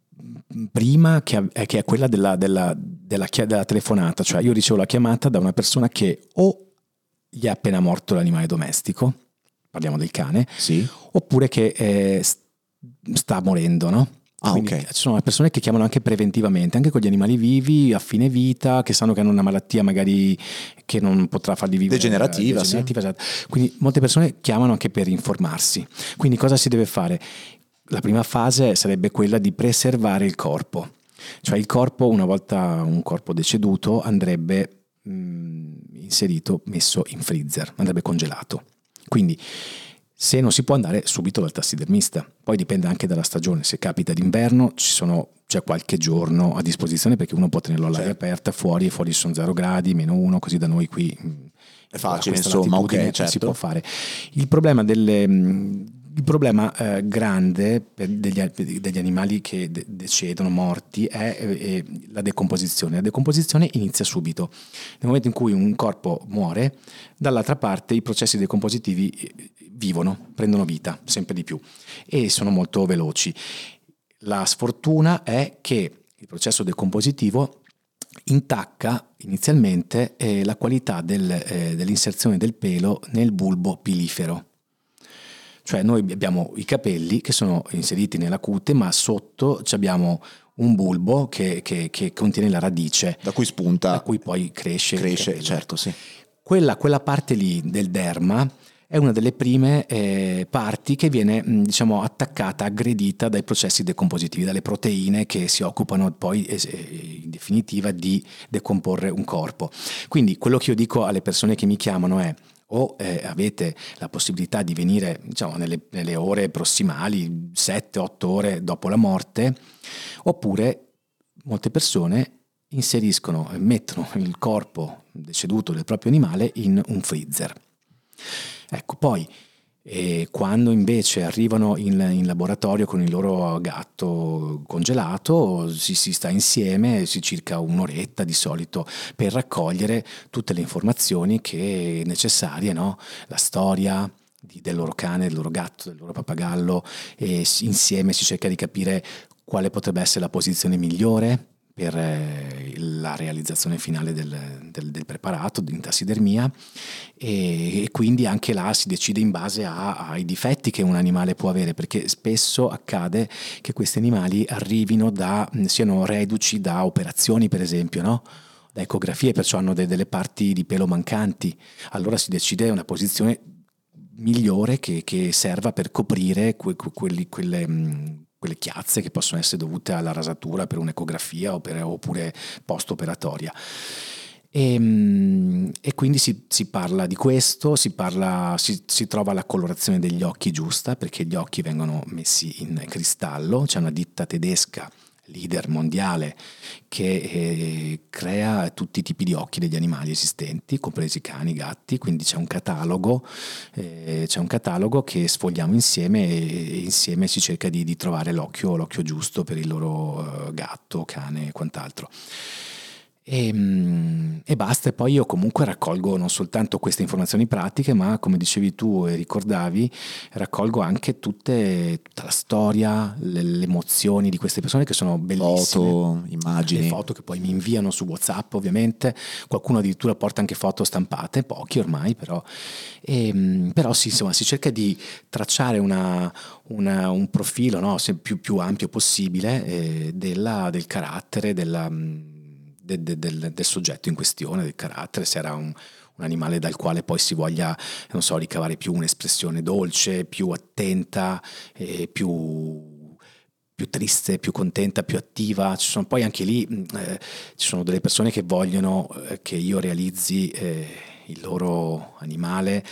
Speaker 2: prima che è, che è quella della, della, della, della telefonata, cioè io ricevo la chiamata da una persona che o gli è appena morto l'animale domestico, parliamo del cane,
Speaker 4: sì,
Speaker 2: oppure che eh, sta morendo, no?
Speaker 4: Ah,
Speaker 2: Quindi
Speaker 4: okay.
Speaker 2: ci sono persone che chiamano anche preventivamente, anche con gli animali vivi a fine vita, che sanno che hanno una malattia magari che non potrà farli vivere,
Speaker 4: degenerativa,
Speaker 2: degenerativa
Speaker 4: sì.
Speaker 2: Esatto. Quindi molte persone chiamano anche per informarsi. Quindi cosa si deve fare? La prima fase sarebbe quella di preservare il corpo, cioè il corpo, una volta un corpo deceduto, andrebbe mh, inserito, messo in freezer, andrebbe congelato. Quindi se non si può andare subito dal tassidermista, poi dipende anche dalla stagione. Se capita d'inverno ci sono, c'è qualche giorno a disposizione, perché uno può tenerlo all'aria certo. aperta, fuori fuori sono zero gradi, meno uno, così da noi qui
Speaker 4: è facile, insomma, ok, certo.
Speaker 2: si può fare. Il problema delle il problema eh, grande per degli, degli animali che de- decedono morti è, è la decomposizione. La decomposizione inizia subito. Nel momento in cui un corpo muore, dall'altra parte i processi decompositivi vivono, prendono vita sempre di più e sono molto veloci. La sfortuna è che il processo decompositivo intacca inizialmente eh, la qualità del, eh, dell'inserzione del pelo nel bulbo pilifero. Cioè noi abbiamo i capelli che sono inseriti nella cute, ma sotto abbiamo un bulbo che, che, che contiene la radice.
Speaker 4: Da cui spunta.
Speaker 2: Da cui poi cresce.
Speaker 4: Cresce, certo, sì.
Speaker 2: Quella, quella parte lì del derma è una delle prime eh, parti che viene, diciamo, attaccata, aggredita dai processi decompositivi, dalle proteine che si occupano poi eh, in definitiva di decomporre un corpo. Quindi quello che io dico alle persone che mi chiamano è: o eh, avete la possibilità di venire, diciamo, nelle, nelle ore prossimali, sette otto ore dopo la morte, oppure molte persone inseriscono e mettono il corpo deceduto del proprio animale in un freezer. Ecco, poi eh, quando invece arrivano in, in laboratorio con il loro gatto congelato, si, si sta insieme, si circa un'oretta di solito, per raccogliere tutte le informazioni che necessarie, no? La storia di, del loro cane, del loro gatto, del loro pappagallo, e insieme si cerca di capire quale potrebbe essere la posizione migliore per eh, la realizzazione finale del, del, del preparato in tassidermia, e, e quindi anche là si decide in base a, ai difetti che un animale può avere, perché spesso accade che questi animali arrivino da, siano reduci da operazioni, per esempio, no? Da ecografie, perciò hanno de, delle parti di pelo mancanti. Allora si decide una posizione migliore che, che serva per coprire que, que, quelli, quelle... Mh, quelle chiazze che possono essere dovute alla rasatura per un'ecografia o per, oppure post-operatoria. E, e quindi si, si parla di questo, si, parla, si, si trova la colorazione degli occhi giusta, perché gli occhi vengono messi in cristallo. C'è una ditta tedesca, leader mondiale, che eh, crea tutti i tipi di occhi degli animali esistenti, compresi cani, gatti, quindi c'è un catalogo, eh, c'è un catalogo che sfogliamo insieme e, e insieme si cerca di, di trovare l'occhio, l'occhio giusto per il loro uh, gatto, cane e quant'altro. E, e basta. E poi io comunque raccolgo non soltanto queste informazioni pratiche, ma come dicevi tu e ricordavi, raccolgo anche tutte, tutta la storia, le, le emozioni di queste persone, che sono bellissime.
Speaker 4: Foto, immagini.
Speaker 2: Le foto che poi mi inviano su WhatsApp, ovviamente. Qualcuno addirittura porta anche foto stampate, pochi ormai però. E, però sì, insomma, si cerca di tracciare una, una, un profilo, no, più, più ampio possibile eh, della, del carattere, della... Del, del, del soggetto in questione, del carattere, se era un, un animale dal quale poi si voglia, non so, ricavare più un'espressione dolce, più attenta, eh, più, più triste, più contenta, più attiva. Ci sono poi anche lì eh, ci sono delle persone che vogliono eh, che io realizzi eh, il loro animale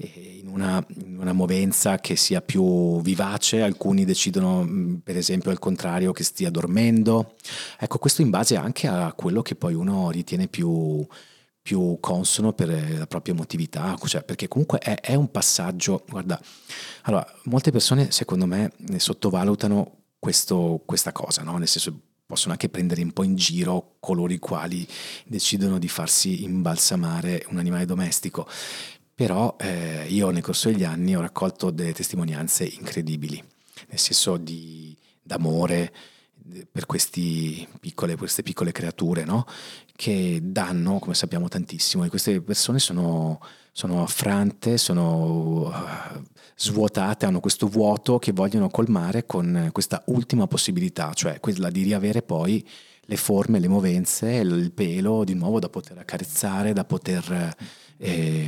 Speaker 2: in una, in una movenza che sia più vivace, alcuni decidono per esempio al contrario che stia dormendo. Ecco, questo in base anche a quello che poi uno ritiene più, più consono per la propria emotività, cioè, perché comunque è, è un passaggio, guarda, allora molte persone secondo me ne sottovalutano questo, questa cosa, no? Nel senso, possono anche prendere un po' in giro coloro i quali decidono di farsi imbalsamare un animale domestico. Però eh, io nel corso degli anni ho raccolto delle testimonianze incredibili, nel senso di d'amore per questi piccole, queste piccole creature, no? Che danno, come sappiamo, tantissimo. E queste persone sono, sono affrante, sono uh, svuotate, hanno questo vuoto che vogliono colmare con questa ultima possibilità, cioè quella di riavere poi le forme, le movenze, il pelo di nuovo da poter accarezzare, da poter... Eh,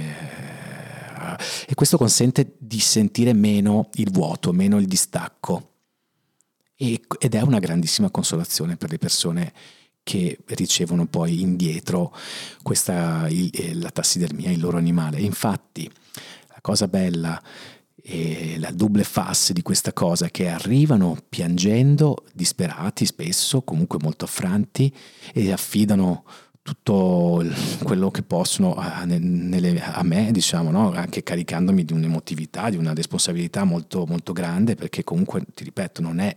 Speaker 2: e questo consente di sentire meno il vuoto, meno il distacco. E, ed è una grandissima consolazione per le persone che ricevono poi indietro questa, il, la tassidermia, il loro animale. E infatti la cosa bella e la double face di questa cosa è che arrivano piangendo, disperati spesso, comunque molto affranti, e affidano tutto quello che possono a, nelle, a me, diciamo, no? Anche caricandomi di un'emotività, di una responsabilità molto, molto grande, perché comunque, ti ripeto, non è,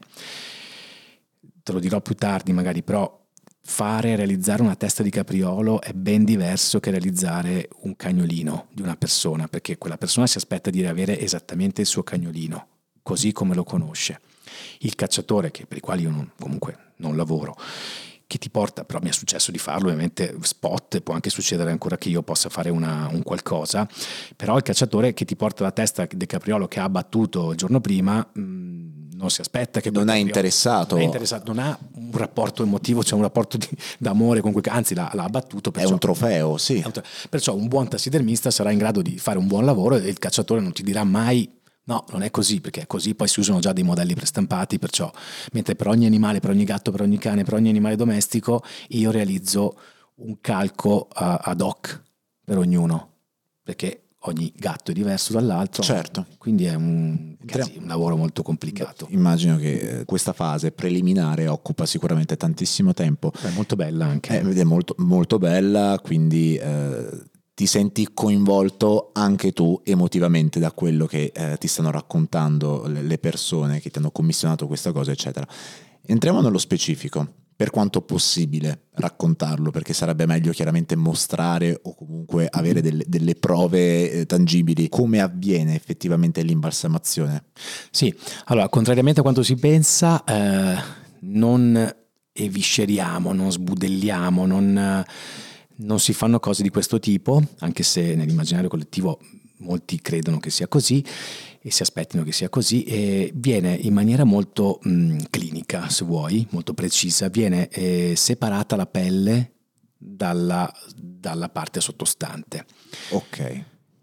Speaker 2: te lo dirò più tardi magari, però fare, realizzare una testa di capriolo è ben diverso che realizzare un cagnolino di una persona, perché quella persona si aspetta di avere esattamente il suo cagnolino, così come lo conosce. Il cacciatore, che per i quali io non, comunque non lavoro, che ti porta, però mi è successo di farlo, ovviamente spot, può anche succedere ancora che io possa fare una, un qualcosa, però il cacciatore che ti porta la testa del capriolo che ha abbattuto il giorno prima mh, non si aspetta che
Speaker 4: non è interessato
Speaker 2: non è interessato, non ha un rapporto emotivo, c'è cioè un rapporto di, d'amore con quel, anzi l'ha, l'ha abbattuto, perciò,
Speaker 4: è un trofeo, sì,
Speaker 2: un trofeo. Perciò un buon tassidermista sarà in grado di fare un buon lavoro e il cacciatore non ti dirà mai no, non è così, perché così poi si usano già dei modelli prestampati, perciò mentre per ogni animale, per ogni gatto, per ogni cane, per ogni animale domestico io realizzo un calco uh, ad hoc per ognuno, perché ogni gatto è diverso dall'altro,
Speaker 4: certo.
Speaker 2: Quindi è un, cazzi, un lavoro molto complicato.
Speaker 4: Immagino che questa fase preliminare occupa sicuramente tantissimo tempo.
Speaker 2: È molto bella anche.
Speaker 4: È, è molto, molto bella, quindi... Eh, ti senti coinvolto anche tu emotivamente da quello che eh, ti stanno raccontando le persone che ti hanno commissionato questa cosa, eccetera. Entriamo nello specifico, per quanto possibile raccontarlo, perché sarebbe meglio chiaramente mostrare o comunque avere delle, delle prove eh, tangibili. Come avviene effettivamente l'imbalsamazione?
Speaker 2: Sì, allora, contrariamente a quanto si pensa, eh, non evisceriamo, non sbudelliamo, non... Non si fanno cose di questo tipo, anche se nell'immaginario collettivo molti credono che sia così e si aspettino che sia così, e viene in maniera molto mh, clinica, se vuoi, molto precisa, viene eh, separata la pelle dalla, dalla parte sottostante.
Speaker 4: Ok.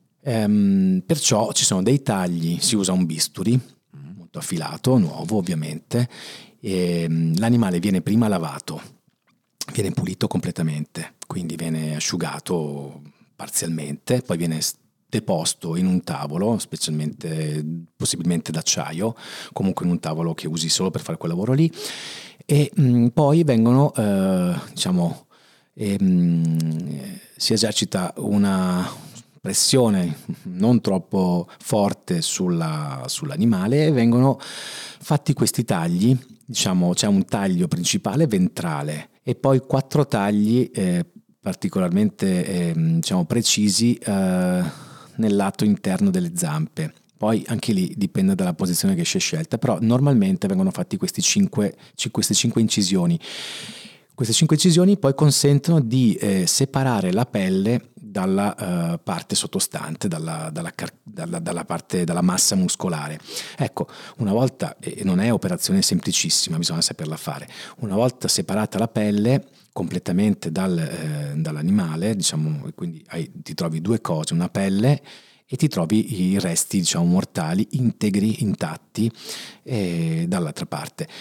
Speaker 2: Ehm, perciò ci sono dei tagli, si usa un bisturi, molto affilato, nuovo ovviamente, e, mh, l'animale viene prima lavato, viene pulito completamente, quindi viene asciugato parzialmente, poi viene deposto in un tavolo, specialmente possibilmente d'acciaio, comunque in un tavolo che usi solo per fare quel lavoro lì, e mh, poi vengono, eh, diciamo, e, mh, si esercita una pressione non troppo forte sulla, sull'animale e vengono fatti questi tagli, diciamo c'è un taglio principale ventrale e poi quattro tagli eh, particolarmente eh, diciamo precisi eh, nel lato interno delle zampe. Poi anche lì dipende dalla posizione che si è scelta, però normalmente vengono fatti questi cinque, queste cinque incisioni. Queste cinque incisioni poi consentono di eh, separare la pelle dalla uh, parte sottostante, dalla, dalla, dalla, dalla parte dalla massa muscolare. Ecco, una volta, e non è operazione semplicissima, bisogna saperla fare, una volta separata la pelle completamente dal, eh, dall'animale, diciamo, quindi hai, ti trovi due cose, una pelle e ti trovi i resti, diciamo, mortali, integri, intatti, eh, dall'altra parte.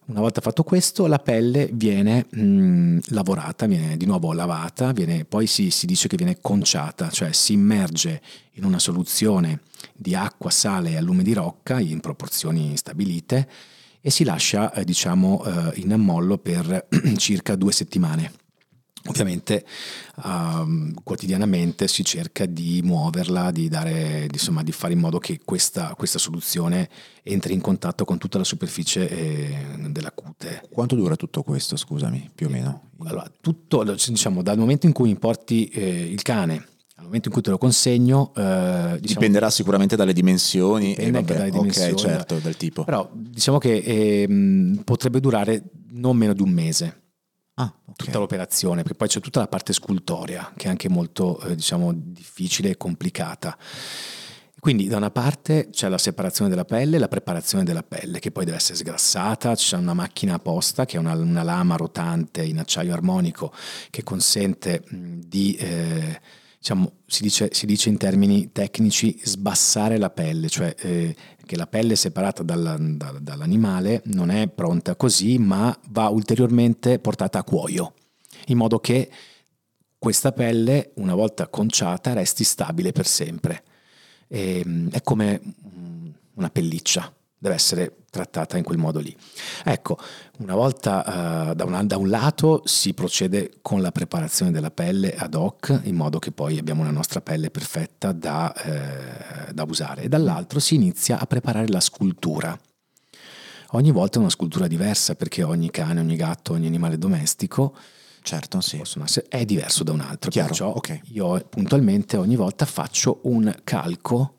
Speaker 2: Una volta fatto questo, la pelle viene mh, lavorata, viene di nuovo lavata, viene, poi si, si dice che viene conciata, cioè si immerge in una soluzione di acqua, sale e allume di rocca in proporzioni stabilite e si lascia eh, diciamo eh, in ammollo per circa due settimane. Ovviamente um, quotidianamente si cerca di muoverla, di dare, insomma, di fare in modo che questa, questa soluzione entri in contatto con tutta la superficie eh, della cute.
Speaker 4: Quanto dura tutto questo, scusami, più o meno?
Speaker 2: Allora, tutto, diciamo, dal momento in cui importi eh, il cane al momento in cui te lo consegno, eh, diciamo,
Speaker 4: dipenderà sicuramente dalle dimensioni, e vabbè,
Speaker 2: dalle dimensioni,
Speaker 4: ok, certo, dal tipo.
Speaker 2: Però diciamo che eh, potrebbe durare non meno di un mese.
Speaker 4: Ah, okay.
Speaker 2: Tutta l'operazione, perché poi c'è tutta la parte scultorea che è anche molto eh, diciamo difficile e complicata. Quindi da una parte c'è la separazione della pelle, la preparazione della pelle che poi deve essere sgrassata, c'è una macchina apposta che è una, una lama rotante in acciaio armonico che consente mh, di eh, diciamo si dice, si dice in termini tecnici sbassare la pelle, cioè eh, che la pelle separata dalla, da, dall'animale non è pronta così, ma va ulteriormente portata a cuoio, in modo che questa pelle, una volta conciata, resti stabile per sempre. E, è come una pelliccia, deve essere trattata in quel modo lì. Ecco, una volta uh, da, una, da un lato si procede con la preparazione della pelle ad hoc, in modo che poi abbiamo una nostra pelle perfetta da, eh, da usare, e dall'altro si inizia a preparare la scultura. Ogni volta è una scultura diversa, perché ogni cane, ogni gatto, ogni animale domestico,
Speaker 4: certo, sì,
Speaker 2: essere, è diverso da un altro.
Speaker 4: Chiaro,
Speaker 2: perciò
Speaker 4: okay.
Speaker 2: Io puntualmente ogni volta faccio un calco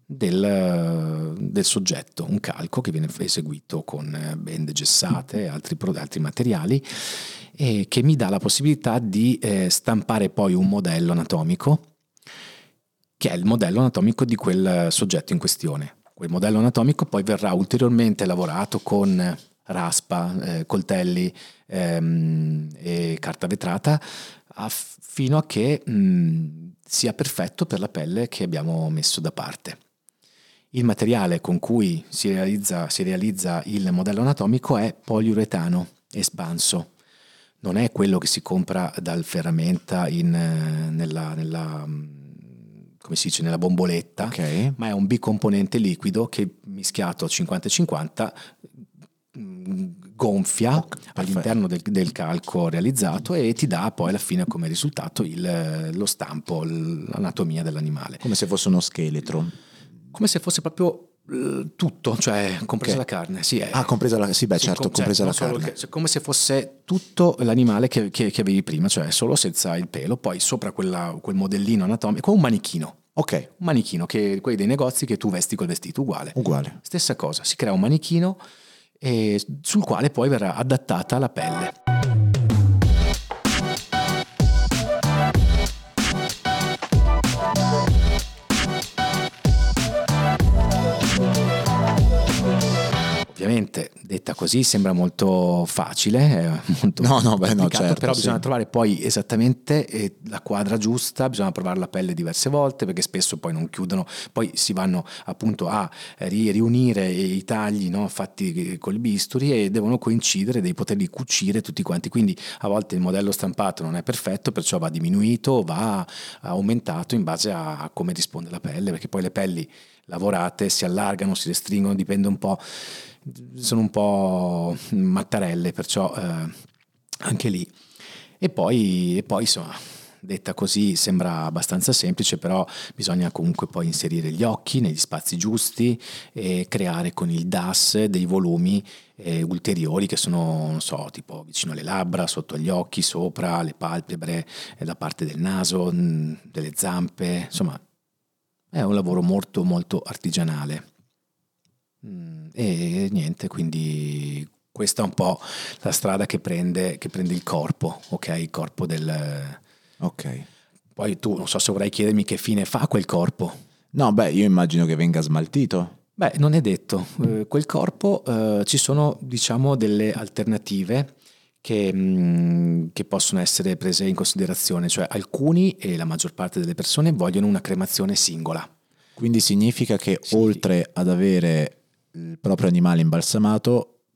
Speaker 2: Del, del soggetto, un calco che viene eseguito con bende gessate e altri, altri materiali, e che mi dà la possibilità di eh, stampare poi un modello anatomico che è il modello anatomico di quel soggetto in questione. Quel modello anatomico poi verrà ulteriormente lavorato con raspa, eh, coltelli ehm, e carta vetrata a, fino a che mh, sia perfetto per la pelle che abbiamo messo da parte. Il materiale con cui si realizza, si realizza il modello anatomico è poliuretano espanso. Non è quello che si compra dal ferramenta in, nella, nella, come si dice, nella bomboletta,
Speaker 4: okay.
Speaker 2: Ma è un bicomponente liquido che mischiato cinquanta e cinquanta gonfia oh, all'interno del, del calco realizzato e ti dà poi alla fine come risultato il, lo stampo, l'anatomia dell'animale.
Speaker 4: Come se fosse uno scheletro.
Speaker 2: Come se fosse proprio uh, tutto, cioè compresa okay. la carne. Sì, è,
Speaker 4: ah, compresa la, sì beh sì, certo, com- compresa cioè, la carne.
Speaker 2: Che, come se fosse tutto l'animale che, che, che avevi prima, cioè solo senza il pelo, poi sopra quella, quel modellino anatomico, come un manichino.
Speaker 4: Ok. Un
Speaker 2: manichino, che quelli dei negozi che tu vesti col vestito, uguale.
Speaker 4: Uguale.
Speaker 2: Stessa cosa, si crea un manichino e sul quale poi verrà adattata la pelle. Ovviamente detta così sembra molto facile, molto
Speaker 4: no, no, beh, no, certo,
Speaker 2: però
Speaker 4: sì.
Speaker 2: bisogna trovare poi esattamente la quadra giusta, bisogna provare la pelle diverse volte perché spesso poi non chiudono, poi si vanno appunto a riunire i tagli, no, fatti con il bisturi e devono coincidere, devi poterli cucire tutti quanti, quindi a volte il modello stampato non è perfetto, perciò va diminuito, va aumentato in base a come risponde la pelle, perché poi le pelli lavorate si allargano, si restringono, dipende un po', sono un po' mattarelle, perciò eh, anche lì. E poi, e poi insomma, detta così sembra abbastanza semplice, però bisogna comunque poi inserire gli occhi negli spazi giusti e creare con il D A S dei volumi eh, ulteriori che sono, non so, tipo vicino alle labbra, sotto gli occhi, sopra le palpebre, eh, da parte del naso, mh, delle zampe, insomma. È un lavoro molto molto artigianale mm, e niente, quindi questa è un po' la strada che prende, che prende il corpo, ok? Il corpo del...
Speaker 4: Ok.
Speaker 2: Poi tu non so se vorrai chiedermi che fine fa quel corpo.
Speaker 4: No, beh, io immagino che venga smaltito.
Speaker 2: Beh, non è detto. Eh, quel corpo eh, ci sono, diciamo, delle alternative Che, mh, che possono essere prese in considerazione, cioè alcuni e la maggior parte delle persone vogliono una cremazione singola.
Speaker 4: Quindi significa che significa. oltre ad avere il proprio animale imbalsamato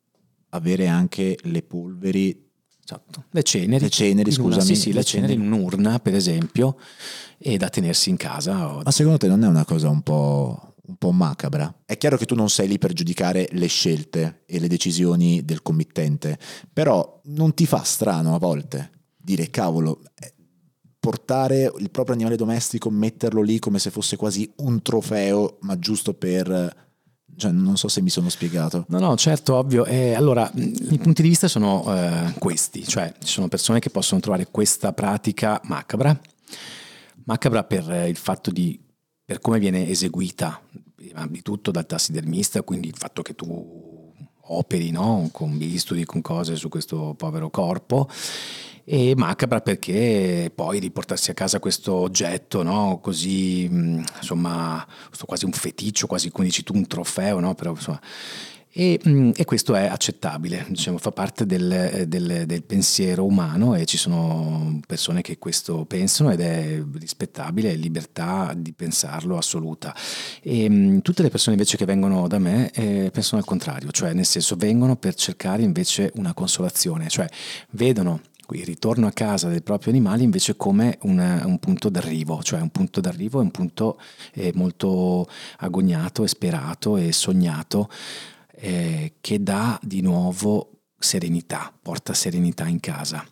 Speaker 4: avere anche le polveri,
Speaker 2: esatto. le ceneri,
Speaker 4: le ceneri
Speaker 2: una,
Speaker 4: scusami,
Speaker 2: sì, sì, le, le ceneri in un'urna per esempio, e da tenersi in casa.
Speaker 4: Ma secondo te non è una cosa un po', un po' macabra? È chiaro che tu non sei lì per giudicare le scelte e le decisioni del committente, però non ti fa strano a volte dire cavolo, portare il proprio animale domestico, metterlo lì come se fosse quasi un trofeo, ma giusto per... Cioè, non so se mi sono spiegato.
Speaker 2: No, no, certo, ovvio. Eh, allora, i punti di vista sono eh, questi, cioè ci sono persone che possono trovare questa pratica macabra, macabra per il fatto di, per come viene eseguita, prima di tutto dal tassidermista, quindi il fatto che tu operi, no, con bisturi, con cose su questo povero corpo, e macabra perché poi riportarsi a casa questo oggetto, no, così, insomma, questo quasi un feticcio, quasi come dici tu un trofeo, no, però insomma, e, e questo è accettabile, diciamo, fa parte del, del, del pensiero umano, e ci sono persone che questo pensano ed è rispettabile, è libertà di pensarlo assoluta. E tutte le persone invece che vengono da me eh, pensano al contrario, cioè nel senso vengono per cercare invece una consolazione, cioè vedono il ritorno a casa dei propri animali invece come una, un punto d'arrivo, cioè un punto d'arrivo è un punto eh, molto agognato e sperato e sognato, eh, che dà di nuovo serenità, porta serenità in casa.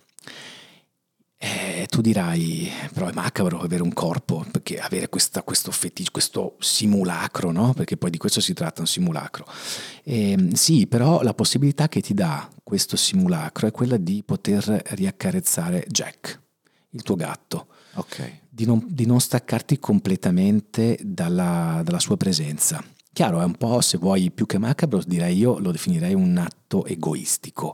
Speaker 2: Eh, tu dirai, però è macabro avere un corpo, perché avere questa, questo feticcio, questo simulacro, no? Perché poi di questo si tratta, un simulacro. Eh, sì, però la possibilità che ti dà questo simulacro è quella di poter riaccarezzare Jack, il tuo gatto.
Speaker 4: Ok.
Speaker 2: Di non, di non staccarti completamente dalla, dalla sua presenza. Chiaro, è un po', se vuoi, più che macabro, direi io, lo definirei un atto egoistico.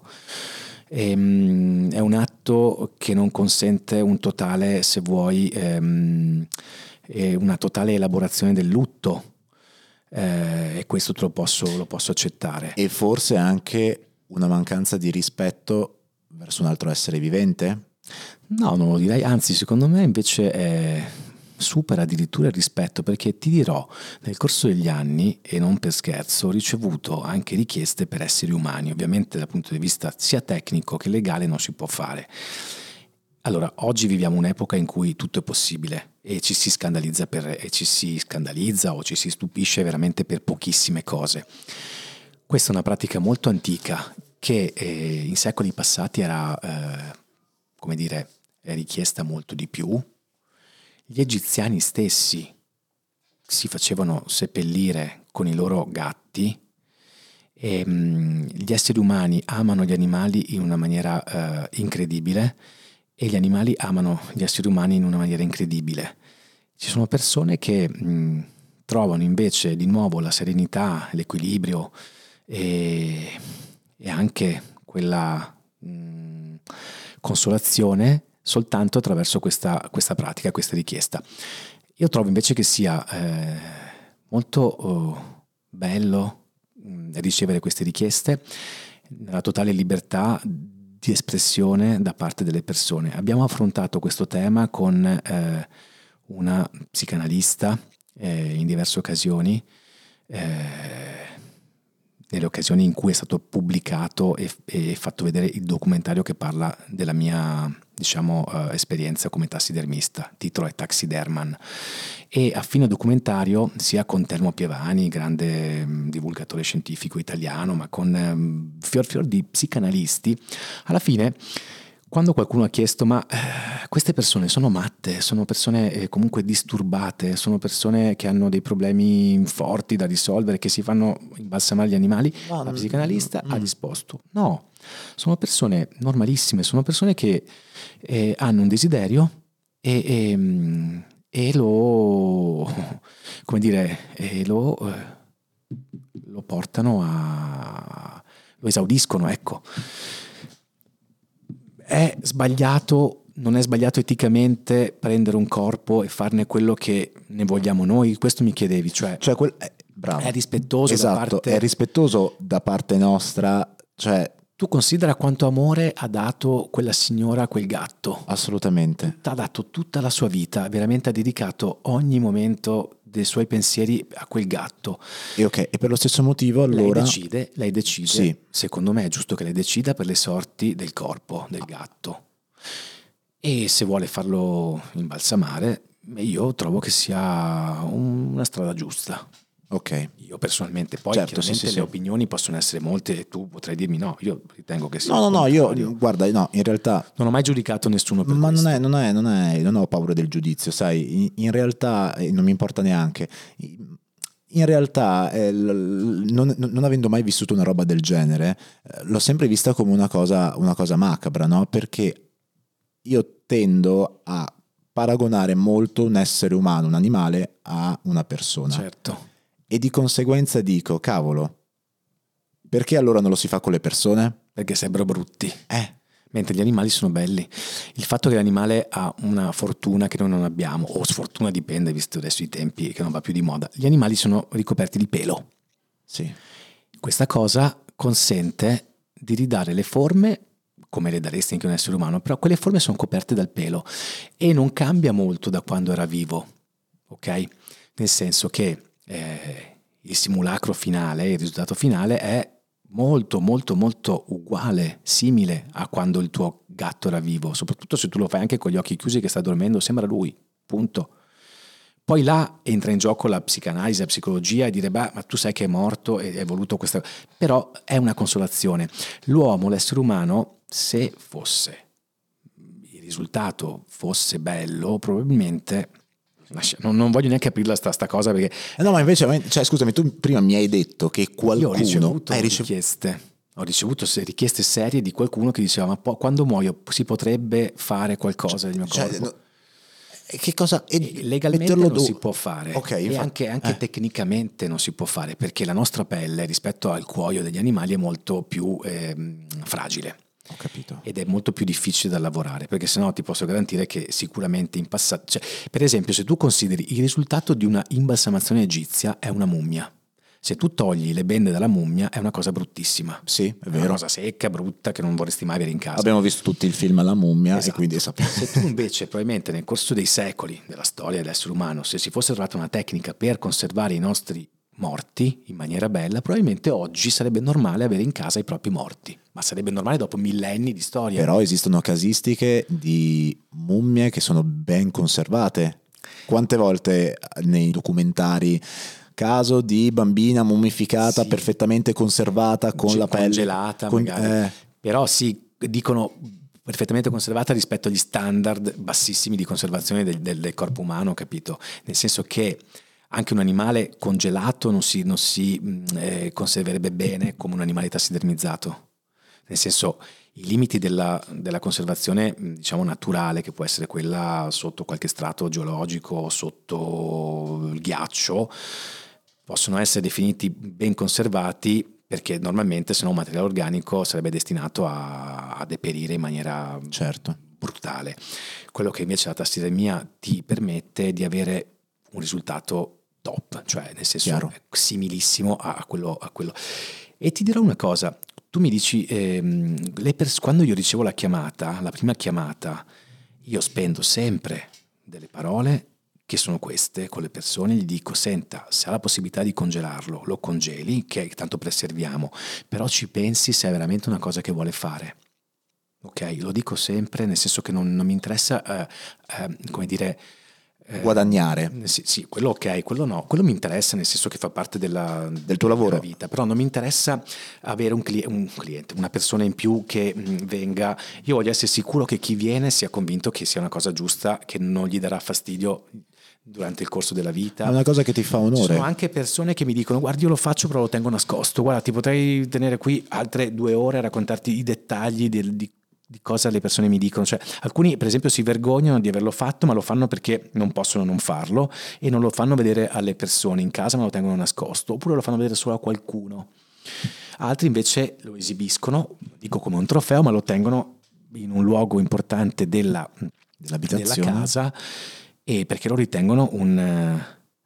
Speaker 2: Ehm, è un atto che non consente un totale, se vuoi, ehm, una totale elaborazione del lutto, eh, e questo te lo posso, lo posso accettare.
Speaker 4: E forse anche una mancanza di rispetto verso un altro essere vivente?
Speaker 2: No, non lo direi, anzi secondo me invece è... supera addirittura il rispetto, perché ti dirò, nel corso degli anni, e non per scherzo, ho ricevuto anche richieste per esseri umani, ovviamente dal punto di vista sia tecnico che legale non si può fare. Allora, oggi viviamo un'epoca in cui tutto è possibile e ci si scandalizza per, e ci si scandalizza o ci si stupisce veramente per pochissime cose. Questa è una pratica molto antica che eh, in secoli passati era, eh, come dire, richiesta molto di più. Gli egiziani stessi si facevano seppellire con i loro gatti, e mh, gli esseri umani amano gli animali in una maniera uh, incredibile, e gli animali amano gli esseri umani in una maniera incredibile. Ci sono persone che mh, trovano invece di nuovo la serenità, l'equilibrio e, e anche quella mh, consolazione soltanto attraverso questa, questa pratica, questa richiesta. Io trovo invece che sia eh, molto oh, bello mh, ricevere queste richieste nella totale libertà di espressione da parte delle persone. Abbiamo affrontato questo tema con eh, una psicanalista eh, in diverse occasioni, eh, nelle occasioni in cui è stato pubblicato e, e fatto vedere il documentario che parla della mia, diciamo, uh, esperienza come tassidermista. Il titolo è Taxiderman, e a fine documentario, sia con Telmo Pievani, grande um, divulgatore scientifico italiano, ma con um, fior fior di psicanalisti, alla fine, quando qualcuno ha chiesto ma eh, queste persone sono matte, sono persone eh, comunque disturbate, sono persone che hanno dei problemi forti da risolvere, che si fanno imbalsamare gli animali, no, la psicanalista mm, mm. ha risposto no, sono persone normalissime, sono persone che eh, hanno un desiderio e, e, e lo, come dire, e lo, eh, lo portano a, lo esaudiscono, ecco. È sbagliato, non è sbagliato eticamente prendere un corpo e farne quello che ne vogliamo noi? Questo mi chiedevi, cioè,
Speaker 4: cioè quel, eh, bravo.
Speaker 2: È rispettoso
Speaker 4: esatto,
Speaker 2: da parte...
Speaker 4: è rispettoso da parte nostra, cioè
Speaker 2: Tu considera quanto amore ha dato quella signora a quel gatto.
Speaker 4: Assolutamente.
Speaker 2: Ha dato tutta la sua vita, veramente ha dedicato ogni momento dei suoi pensieri a quel gatto.
Speaker 4: E ok, e per lo stesso motivo allora...
Speaker 2: Lei decide, lei decide,
Speaker 4: sì.
Speaker 2: Secondo me è giusto che lei decida per le sorti del corpo del gatto. E se vuole farlo imbalsamare, io trovo che sia una strada giusta.
Speaker 4: Ok.
Speaker 2: Io personalmente, poi
Speaker 4: certo,
Speaker 2: chiaramente
Speaker 4: sì, sì,
Speaker 2: le
Speaker 4: sì.
Speaker 2: opinioni possono essere molte e tu potrai dirmi no, io ritengo che sia
Speaker 4: No, no, no, io
Speaker 2: contrario.
Speaker 4: guarda, no, in realtà
Speaker 2: Non ho mai giudicato nessuno per
Speaker 4: ma
Speaker 2: questo.
Speaker 4: non è, non è, non è, non ho paura del giudizio, sai, in, in realtà eh, non mi importa neanche. In realtà, eh, l- non, non avendo mai vissuto una roba del genere, eh, l'ho sempre vista come una cosa, una cosa macabra, no? Perché io tendo a paragonare molto un essere umano, un animale, a una persona.
Speaker 2: Certo.
Speaker 4: E di conseguenza dico, cavolo, perché allora non lo si fa con le persone?
Speaker 2: Perché sembrano brutti.
Speaker 4: Eh.
Speaker 2: Mentre gli animali sono belli. Il fatto che l'animale ha una fortuna che noi non abbiamo, o sfortuna dipende, visto adesso i tempi che non va più di moda, gli animali sono ricoperti di pelo.
Speaker 4: Sì.
Speaker 2: Questa cosa consente di ridare le forme come le daresti anche a un essere umano, però quelle forme sono coperte dal pelo e non cambia molto da quando era vivo, ok? Nel senso che eh, il simulacro finale, il risultato finale è molto molto molto uguale, simile a quando il tuo gatto era vivo, soprattutto se tu lo fai anche con gli occhi chiusi che sta dormendo, sembra lui, punto. Poi là entra in gioco la psicanalisi, la psicologia e dire beh, ma tu sai che è morto e hai voluto questa, però è una consolazione. L'uomo, l'essere umano, se fosse il risultato fosse bello, probabilmente non, non voglio neanche aprirla sta, sta cosa perché
Speaker 4: no, ma invece, cioè, scusami, tu prima mi hai detto che qualcuno
Speaker 2: io ho ricevuto
Speaker 4: hai ricevuto
Speaker 2: richieste ho ricevuto richieste serie di qualcuno che diceva ma po- quando muoio si potrebbe fare qualcosa del mio
Speaker 4: cioè,
Speaker 2: corpo.
Speaker 4: no, che cosa e,
Speaker 2: legalmente non do... si può fare,
Speaker 4: okay,
Speaker 2: e
Speaker 4: infatti,
Speaker 2: anche, anche
Speaker 4: eh.
Speaker 2: tecnicamente non si può fare perché la nostra pelle rispetto al cuoio degli animali è molto più eh, fragile.
Speaker 4: Ho capito.
Speaker 2: Ed è molto più difficile da lavorare perché sennò ti posso garantire che sicuramente in passato, cioè, per esempio se tu consideri il risultato di una imbalsamazione egizia è una mummia. Se tu togli le bende dalla mummia è una cosa bruttissima.
Speaker 4: Sì, è vero.
Speaker 2: È una cosa secca, brutta, che non vorresti mai avere in casa.
Speaker 4: Abbiamo visto tutti il film La mummia,
Speaker 2: esatto.
Speaker 4: E quindi sappiamo.
Speaker 2: Se tu invece probabilmente nel corso dei secoli della storia dell'essere umano, se si fosse trovata una tecnica per conservare i nostri morti in maniera bella, probabilmente oggi sarebbe normale avere in casa i propri morti, ma sarebbe normale dopo millenni di storia.
Speaker 4: Però esistono casistiche di mummie che sono ben conservate. Quante volte nei documentari caso di bambina mummificata, sì, perfettamente conservata con C- la pelle
Speaker 2: congelata con, magari. Eh. Però sì, dicono perfettamente conservata rispetto agli standard bassissimi di conservazione del, del, del corpo umano, capito? Nel senso che anche un animale congelato non si, non si eh, conserverebbe bene come un animale tassidermizzato. Nel senso, i limiti della, della conservazione, diciamo, naturale, che può essere quella sotto qualche strato geologico, sotto il ghiaccio, possono essere definiti ben conservati perché normalmente se no un materiale organico sarebbe destinato a, a deperire in maniera
Speaker 4: certo.
Speaker 2: brutale. Quello che invece la tassidermia ti permette di avere un risultato top, cioè nel senso Chiaro. similissimo a quello, a quello. E ti dirò una cosa, tu mi dici, ehm, le pers- quando io ricevo la chiamata, la prima chiamata, io spendo sempre delle parole che sono queste con le persone, gli dico senta, se ha la possibilità di congelarlo, lo congeli, che tanto preserviamo, però ci pensi se è veramente una cosa che vuole fare. Ok, lo dico sempre, nel senso che non, non mi interessa, eh, eh, come dire...
Speaker 4: Eh, guadagnare.
Speaker 2: Sì, sì, quello ok, quello no, quello mi interessa nel senso che fa parte della,
Speaker 4: del tuo lavoro,
Speaker 2: della vita, però non mi interessa avere un, cli- un cliente, una persona in più che mh, venga, io voglio essere sicuro che chi viene sia convinto che sia una cosa giusta, che non gli darà fastidio durante il corso della vita.
Speaker 4: È una cosa che ti fa onore.
Speaker 2: Ci sono anche persone che mi dicono guarda io lo faccio però lo tengo nascosto, guarda ti potrei tenere qui altre due ore a raccontarti i dettagli del, di di cosa le persone mi dicono, cioè alcuni per esempio si vergognano di averlo fatto ma lo fanno perché non possono non farlo e non lo fanno vedere alle persone in casa ma lo tengono nascosto, oppure lo fanno vedere solo a qualcuno. Altri invece lo esibiscono, dico come un trofeo, ma lo tengono in un luogo importante della,
Speaker 4: dell'abitazione,
Speaker 2: della casa, e perché lo ritengono un,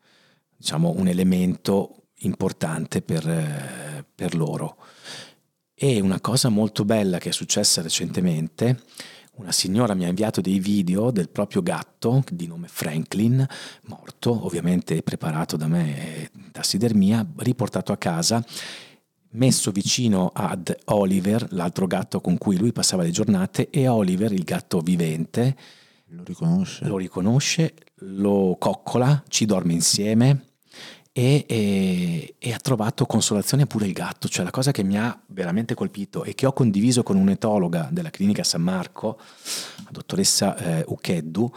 Speaker 2: diciamo, un elemento importante per, per loro. E una cosa molto bella che è successa recentemente, una signora mi ha inviato dei video del proprio gatto di nome Franklin, morto, ovviamente preparato da me, tassidermia, riportato a casa, messo vicino ad Oliver, l'altro gatto con cui lui passava le giornate, e Oliver, il gatto vivente,
Speaker 4: lo riconosce,
Speaker 2: lo, riconosce, lo coccola, ci dorme insieme. E, e, e ha trovato consolazione pure il gatto. Cioè la cosa che mi ha veramente colpito e che ho condiviso con un'etologa della clinica San Marco, la dottoressa eh, Ucheddu,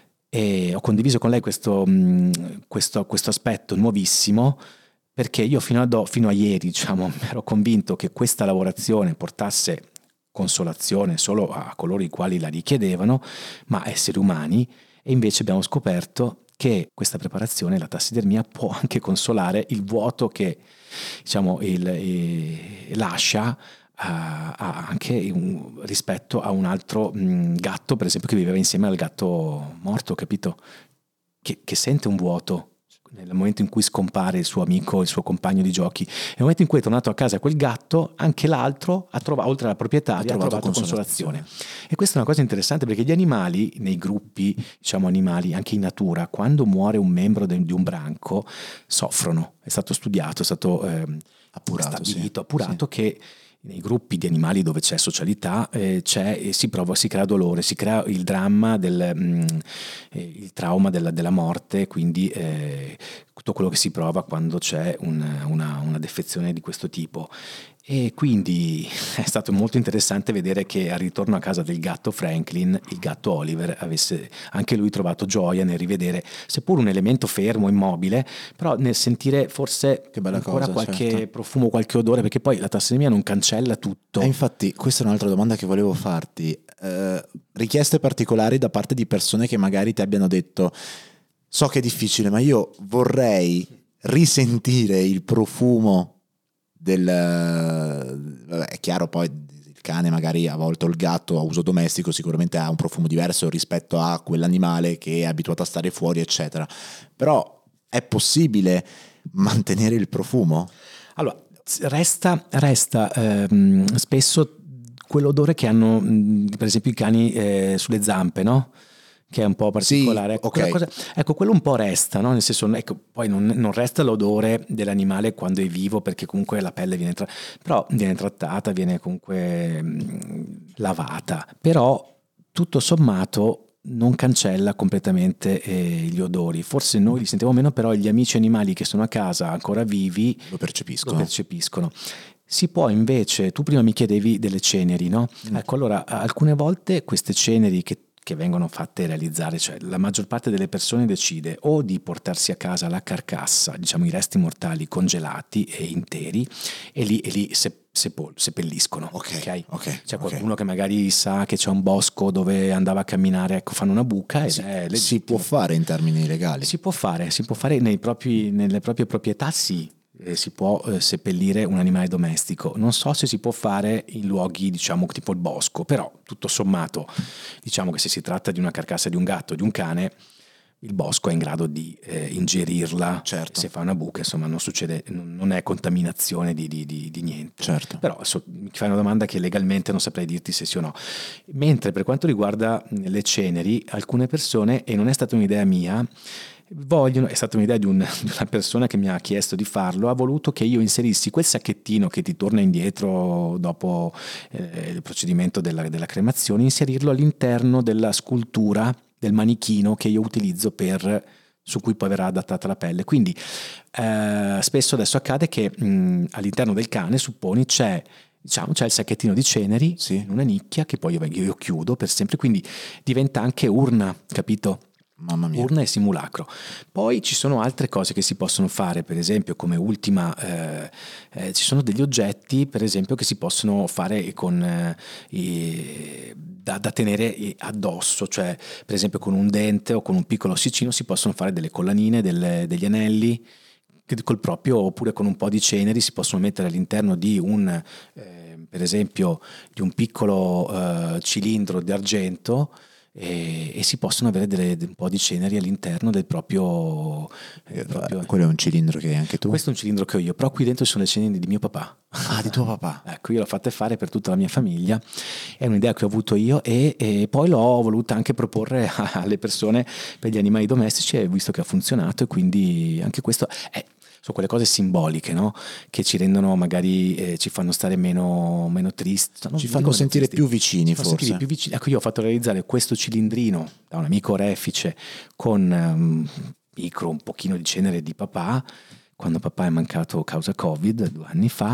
Speaker 2: e ho condiviso con lei questo, mh, questo, questo aspetto nuovissimo, perché io fino a, do, fino a ieri diciamo ero convinto che questa lavorazione portasse consolazione solo a coloro i quali la richiedevano, ma esseri umani, e invece abbiamo scoperto che questa preparazione, la tassidermia, può anche consolare il vuoto che diciamo il, eh, lascia uh, anche un, rispetto a un altro mh, gatto, per esempio, che viveva insieme al gatto morto, capito? Che, che sente un vuoto nel momento in cui scompare il suo amico, il suo compagno di giochi. Nel momento in cui è tornato a casa quel gatto, anche l'altro ha trovato, oltre alla proprietaria, ha trovato, ha trovato consolazione. consolazione. E questa è una cosa interessante, perché gli animali, nei gruppi, diciamo animali, anche in natura, quando muore un membro de, di un branco, soffrono. È stato studiato, è stato eh, appurato, stabilito, sì. appurato sì. che nei gruppi di animali dove c'è socialità eh, c'è e si prova, si crea dolore, si crea il dramma del mh, eh, il trauma della, della morte, quindi eh, tutto quello che si prova quando c'è un, una, una defezione di questo tipo. E quindi è stato molto interessante vedere che al ritorno a casa del gatto Franklin, il gatto Oliver avesse anche lui trovato gioia nel rivedere, seppur un elemento fermo, immobile, però nel sentire forse
Speaker 4: che bella
Speaker 2: ancora
Speaker 4: cosa,
Speaker 2: qualche
Speaker 4: certo.
Speaker 2: profumo, qualche odore, perché poi la tassidermia non cancella tutto.
Speaker 4: E infatti questa è un'altra domanda che volevo farti. Eh, richieste particolari da parte di persone che magari ti abbiano detto: so che è difficile, ma io vorrei risentire il profumo del, vabbè, è chiaro, poi il cane magari a volte, o il gatto a uso domestico sicuramente ha un profumo diverso rispetto a quell'animale che è abituato a stare fuori, eccetera, però è possibile mantenere il profumo?
Speaker 2: Allora, resta, resta ehm, spesso quell'odore che hanno per esempio i cani eh, sulle zampe, no? Che è un po' particolare.
Speaker 4: Sì,
Speaker 2: ecco,
Speaker 4: okay.
Speaker 2: cosa, ecco, quello un po' resta, no? Nel senso, ecco, poi non, non resta l'odore dell'animale quando è vivo, perché comunque la pelle viene, tra- però viene trattata, viene comunque mh, lavata, però tutto sommato non cancella completamente eh, gli odori. Forse noi li sentiamo meno, però gli amici animali che sono a casa ancora vivi
Speaker 4: lo percepiscono.
Speaker 2: Lo percepiscono. Si può invece, tu prima mi chiedevi delle ceneri, no? Mm. Ecco, allora alcune volte queste ceneri che che vengono fatte realizzare, cioè la maggior parte delle persone decide o di portarsi a casa la carcassa, diciamo i resti mortali congelati e interi, e lì, e lì se, sepol, seppelliscono.
Speaker 4: Ok,
Speaker 2: okay?
Speaker 4: okay
Speaker 2: c'è qualcuno
Speaker 4: okay.
Speaker 2: che magari sa che c'è un bosco dove andava a camminare, ecco, fanno una buca e
Speaker 4: si,
Speaker 2: è
Speaker 4: si può fare in termini legali?
Speaker 2: Si può fare, si può fare nei propri, nelle proprie proprietà, sì. Eh, si può eh, seppellire un animale domestico. Non so se si può fare in luoghi, diciamo, tipo il bosco, però tutto sommato, diciamo che se si tratta di una carcassa di un gatto o di un cane, il bosco è in grado di eh, ingerirla.
Speaker 4: Certo.
Speaker 2: Se fa una buca, insomma, non succede, non è contaminazione di, di, di, di niente.
Speaker 4: Certo.
Speaker 2: Però so, mi fai una domanda che legalmente non saprei dirti se sì o no. Mentre per quanto riguarda le ceneri, alcune persone, e non è stata un'idea mia, vogliono, è stata un'idea di, un, di una persona che mi ha chiesto di farlo, ha voluto che io inserissi quel sacchettino che ti torna indietro dopo eh, il procedimento della, della cremazione, inserirlo all'interno della scultura del manichino che io utilizzo per, su cui poi verrà adattata la pelle. Quindi eh, spesso adesso accade che mh, all'interno del cane, supponi, c'è diciamo c'è il sacchettino di ceneri, sì, in una nicchia che poi io, io chiudo per sempre, quindi diventa anche urna, capito?
Speaker 4: Mamma mia.
Speaker 2: Urna e simulacro. Poi ci sono altre cose che si possono fare, per esempio come ultima eh, eh, ci sono degli oggetti, per esempio, che si possono fare con eh, i, da, da tenere addosso, cioè per esempio con un dente o con un piccolo ossicino si possono fare delle collanine, delle, degli anelli che col proprio, oppure con un po' di ceneri si possono mettere all'interno di un eh, per esempio di un piccolo eh, cilindro d'argento e, e si possono avere delle, un po' di ceneri all'interno del proprio, eh, proprio...
Speaker 4: Quello è un cilindro che hai anche tu?
Speaker 2: Questo è un cilindro che ho io, però qui dentro ci sono le ceneri di mio papà.
Speaker 4: Ah, di tuo papà?
Speaker 2: Ecco, io l'ho fatta fare per tutta la mia famiglia, è un'idea che ho avuto io e, e poi l'ho voluta anche proporre alle persone per gli animali domestici e visto che ha funzionato, e quindi anche questo è... sono quelle cose simboliche, no? Che ci rendono magari, eh, ci fanno stare meno, meno tristi,
Speaker 4: ci fanno sentire tristi. più vicini, forse
Speaker 2: sentire più vicini. Ecco, io ho fatto realizzare questo cilindrino da un amico orefice con um, micro, un pochino di cenere di papà, quando papà è mancato causa Covid due anni fa,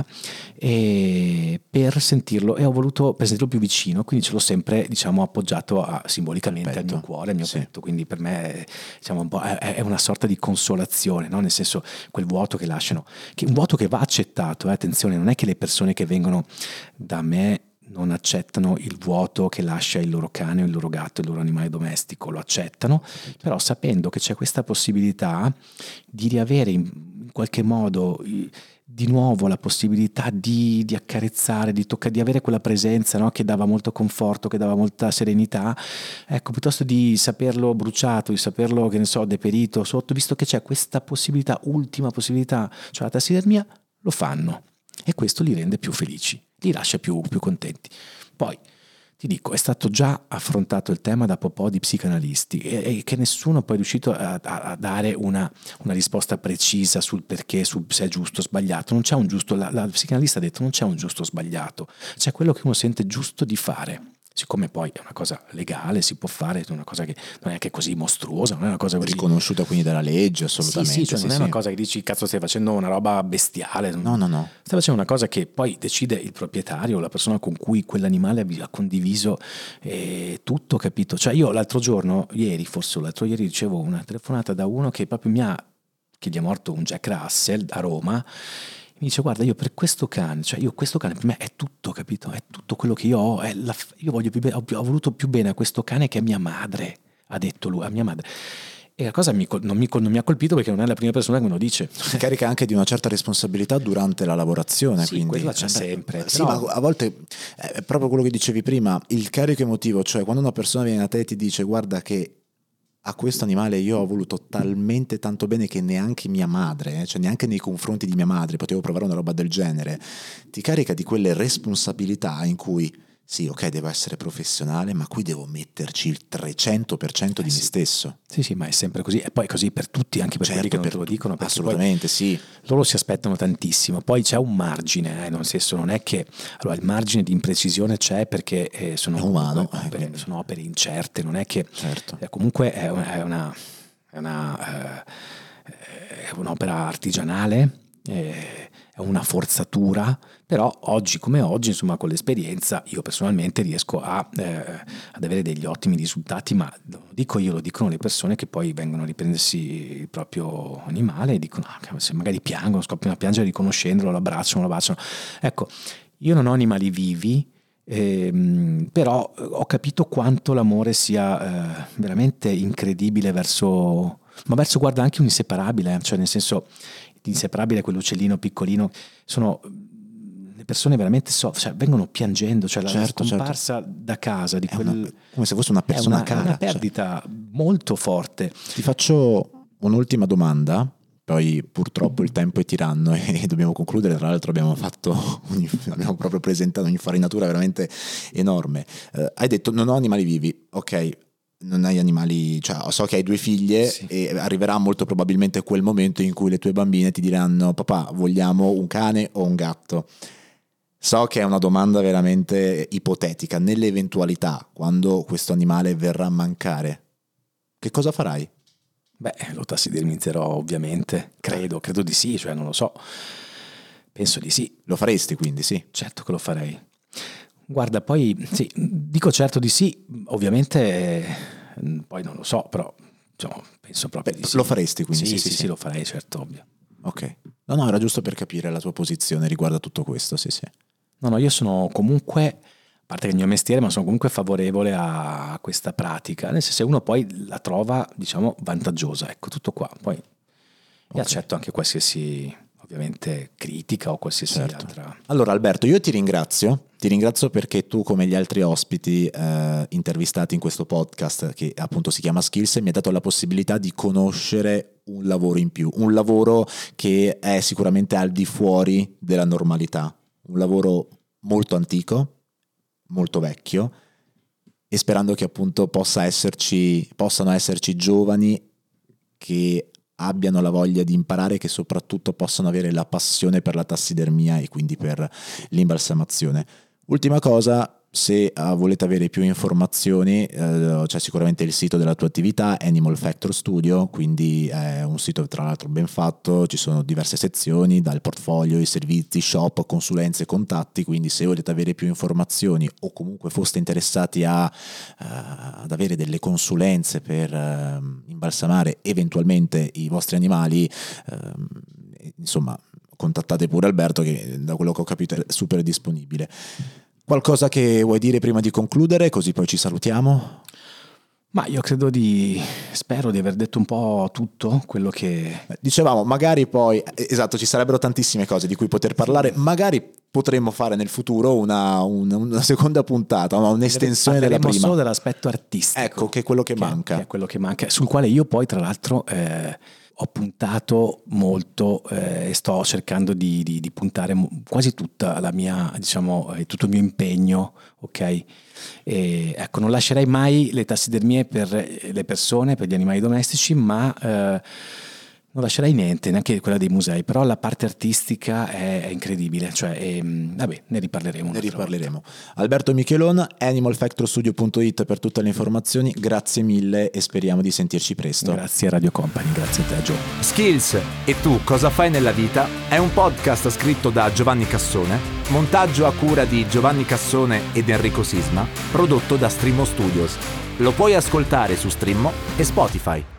Speaker 2: e per sentirlo, e ho voluto per sentirlo più vicino, quindi ce l'ho sempre, diciamo, appoggiato a, simbolicamente al mio cuore, al mio
Speaker 4: sì.
Speaker 2: petto, quindi per me, diciamo, un po' è, è una sorta di consolazione, no? Nel senso, quel vuoto che lasciano, che un vuoto che va accettato, eh? Attenzione, non è che le persone che vengono da me non accettano il vuoto che lascia il loro cane o il loro gatto, il loro animale domestico, lo accettano, però sapendo che c'è questa possibilità di riavere in qualche modo di nuovo la possibilità di, di accarezzare, di toccare, di avere quella presenza, no? Che dava molto conforto, che dava molta serenità, ecco, piuttosto di saperlo bruciato, di saperlo, che ne so, deperito sotto, visto che c'è questa possibilità, ultima possibilità, cioè la tassidermia, lo fanno, e questo li rende più felici, li lascia più, più contenti. Poi ti dico, è stato già affrontato il tema da po' po' di psicanalisti e, e che nessuno poi è riuscito a, a, a dare una, una risposta precisa sul perché, su se è giusto o sbagliato. Non c'è un giusto, la, la psicanalista ha detto non c'è un giusto o sbagliato, c'è quello che uno sente giusto di fare. Siccome poi è una cosa legale, si può fare, è una cosa che non è anche così mostruosa, non è una cosa così...
Speaker 4: riconosciuta quindi dalla legge, assolutamente.
Speaker 2: Sì, sì, cioè
Speaker 4: sì,
Speaker 2: non
Speaker 4: sì.
Speaker 2: è una cosa che dici cazzo stai facendo una roba bestiale.
Speaker 4: No, no, no.
Speaker 2: Stai facendo una cosa che poi decide il proprietario, la persona con cui quell'animale ha condiviso eh, tutto, capito? Cioè io l'altro giorno, ieri, forse l'altro ieri, ricevo una telefonata da uno che proprio mi ha, che gli è morto un Jack Russell a Roma. Mi dice guarda, io per questo cane, cioè io questo cane per me è tutto, capito? È tutto quello che io ho, è la, io voglio più bene, ho, ho voluto più bene a questo cane che a mia madre, ha detto lui, a mia madre. E la cosa mi, non, mi, non mi ha colpito perché non è la prima persona che me lo dice.
Speaker 4: Si carica anche di una certa responsabilità durante la lavorazione.
Speaker 2: Sì,
Speaker 4: quindi
Speaker 2: quella c'è sempre.
Speaker 4: Sì,
Speaker 2: però...
Speaker 4: ma a volte è proprio quello che dicevi prima, il carico emotivo, cioè quando una persona viene a te e ti dice guarda che a questo animale io ho voluto talmente tanto bene che neanche mia madre, cioè neanche nei confronti di mia madre potevo provare una roba del genere, ti carica di quelle responsabilità in cui sì, ok, devo essere professionale, ma qui devo metterci il trecento per cento di
Speaker 2: eh
Speaker 4: me
Speaker 2: sì.
Speaker 4: stesso.
Speaker 2: Sì, sì, ma è sempre così. E poi è così per tutti, anche per
Speaker 4: certo,
Speaker 2: quelli che non
Speaker 4: per
Speaker 2: te lo dicono.
Speaker 4: Assolutamente, sì.
Speaker 2: Loro si aspettano tantissimo. Poi c'è un margine, eh, nel senso non è che... Allora, il margine di imprecisione c'è perché eh, sono,
Speaker 4: è umano,
Speaker 2: opere,
Speaker 4: eh,
Speaker 2: sono opere incerte, non è che...
Speaker 4: Certo.
Speaker 2: Eh, comunque è una... È, una, è, una, eh, è un'opera artigianale, eh, è una forzatura, però oggi come oggi, insomma, con l'esperienza io personalmente riesco a, eh, ad avere degli ottimi risultati, ma non lo dico io, lo dicono le persone che poi vengono a riprendersi il proprio animale e dicono, ah, se magari piangono, scoppiano a piangere riconoscendolo, lo abbracciano, lo baciano. Ecco, io non ho animali vivi, ehm, però ho capito quanto l'amore sia eh, veramente incredibile verso, ma verso, guarda, anche un inseparabile, cioè nel senso... inseparabile, quell'uccellino piccolino, sono le persone veramente so, cioè, vengono piangendo, cioè
Speaker 4: certo,
Speaker 2: la scomparsa
Speaker 4: certo.
Speaker 2: da casa di quel,
Speaker 4: una, come se fosse una persona
Speaker 2: è una,
Speaker 4: cara,
Speaker 2: è una perdita cioè. molto forte.
Speaker 4: Ti faccio un'ultima domanda, poi purtroppo il tempo è tiranno e dobbiamo concludere. Tra l'altro abbiamo fatto abbiamo proprio presentato un'infarinatura veramente enorme. Eh, hai detto non ho animali vivi, ok, non hai animali, cioè so che hai due figlie, sì. E arriverà molto probabilmente quel momento in cui le tue bambine ti diranno papà vogliamo un cane o un gatto. So che è una domanda veramente ipotetica, nell'eventualità quando questo animale verrà a mancare, che cosa farai?
Speaker 2: Beh, lo tassidermizzerò ovviamente, credo, credo di sì, cioè non lo so, penso di sì.
Speaker 4: Lo faresti quindi, sì?
Speaker 2: Certo che lo farei. Guarda, poi sì, dico certo di sì, ovviamente eh, poi non lo so, però diciamo, penso proprio
Speaker 4: Beh,
Speaker 2: di sì.
Speaker 4: Lo faresti quindi?
Speaker 2: Sì,
Speaker 4: sì,
Speaker 2: sì,
Speaker 4: sì,
Speaker 2: sì,
Speaker 4: sì,
Speaker 2: lo farei, certo, ovvio.
Speaker 4: Ok. No, no, era giusto per capire la tua posizione riguardo a tutto questo, sì, sì.
Speaker 2: No, no, io sono comunque, a parte che il mio mestiere, ma sono comunque favorevole a questa pratica, nel senso se uno poi la trova, diciamo, vantaggiosa, ecco, tutto qua. Poi okay. accetto anche qualsiasi... ovviamente critica o qualsiasi
Speaker 4: certo.
Speaker 2: altra.
Speaker 4: Allora Alberto, io ti ringrazio, ti Ti ringrazio perché tu, come gli altri ospiti eh, intervistati in questo podcast, che appunto si chiama Skills, mi hai dato la possibilità di conoscere un lavoro in più, un lavoro che è sicuramente al di fuori della normalità, un lavoro molto antico, molto vecchio, e sperando che appunto possa esserci, possano esserci giovani che abbiano la voglia di imparare, che soprattutto possano avere la passione per la tassidermia e quindi per l'imbalsamazione. Ultima cosa, se uh, volete avere più informazioni, uh, c'è sicuramente il sito della tua attività, Animal Factor Studio, quindi è un sito tra l'altro ben fatto, ci sono diverse sezioni, dal portfolio, i servizi, shop, consulenze, contatti, quindi se volete avere più informazioni o comunque foste interessati a, uh, ad avere delle consulenze per uh, imbalsamare eventualmente i vostri animali, uh, insomma contattate pure Alberto, che da quello che ho capito è super disponibile. Qualcosa che vuoi dire prima di concludere, così poi ci salutiamo?
Speaker 2: Ma io credo di, spero di aver detto un po' tutto quello che...
Speaker 4: Dicevamo, magari poi, esatto, ci sarebbero tantissime cose di cui poter parlare, magari potremmo fare nel futuro una, una, una seconda puntata, una, un'estensione della prima.
Speaker 2: Solo dell'aspetto artistico.
Speaker 4: Ecco, che è quello che, che manca.
Speaker 2: Che è quello che manca, sul quale io poi tra l'altro... Eh, ho puntato molto e eh, sto cercando di, di, di puntare quasi tutta la mia, diciamo, eh, tutto il mio impegno, ok? E, ecco, non lascerei mai le tassidermie per le persone, per gli animali domestici, ma eh, non lascerei niente, neanche quella dei musei, però la parte artistica è, è incredibile, cioè, e, vabbè, ne riparleremo.
Speaker 4: Ne riparleremo. Volta. Alberto Michelon, animal factor studio punto it per tutte le informazioni, grazie mille e speriamo di sentirci presto.
Speaker 2: Grazie a Radio Company, grazie a te Gio.
Speaker 3: Skills e tu cosa fai nella vita è un podcast scritto da Giovanni Cassone, montaggio a cura di Giovanni Cassone ed Enrico Sisma, prodotto da Streamo Studios. Lo puoi ascoltare su Streamo e Spotify.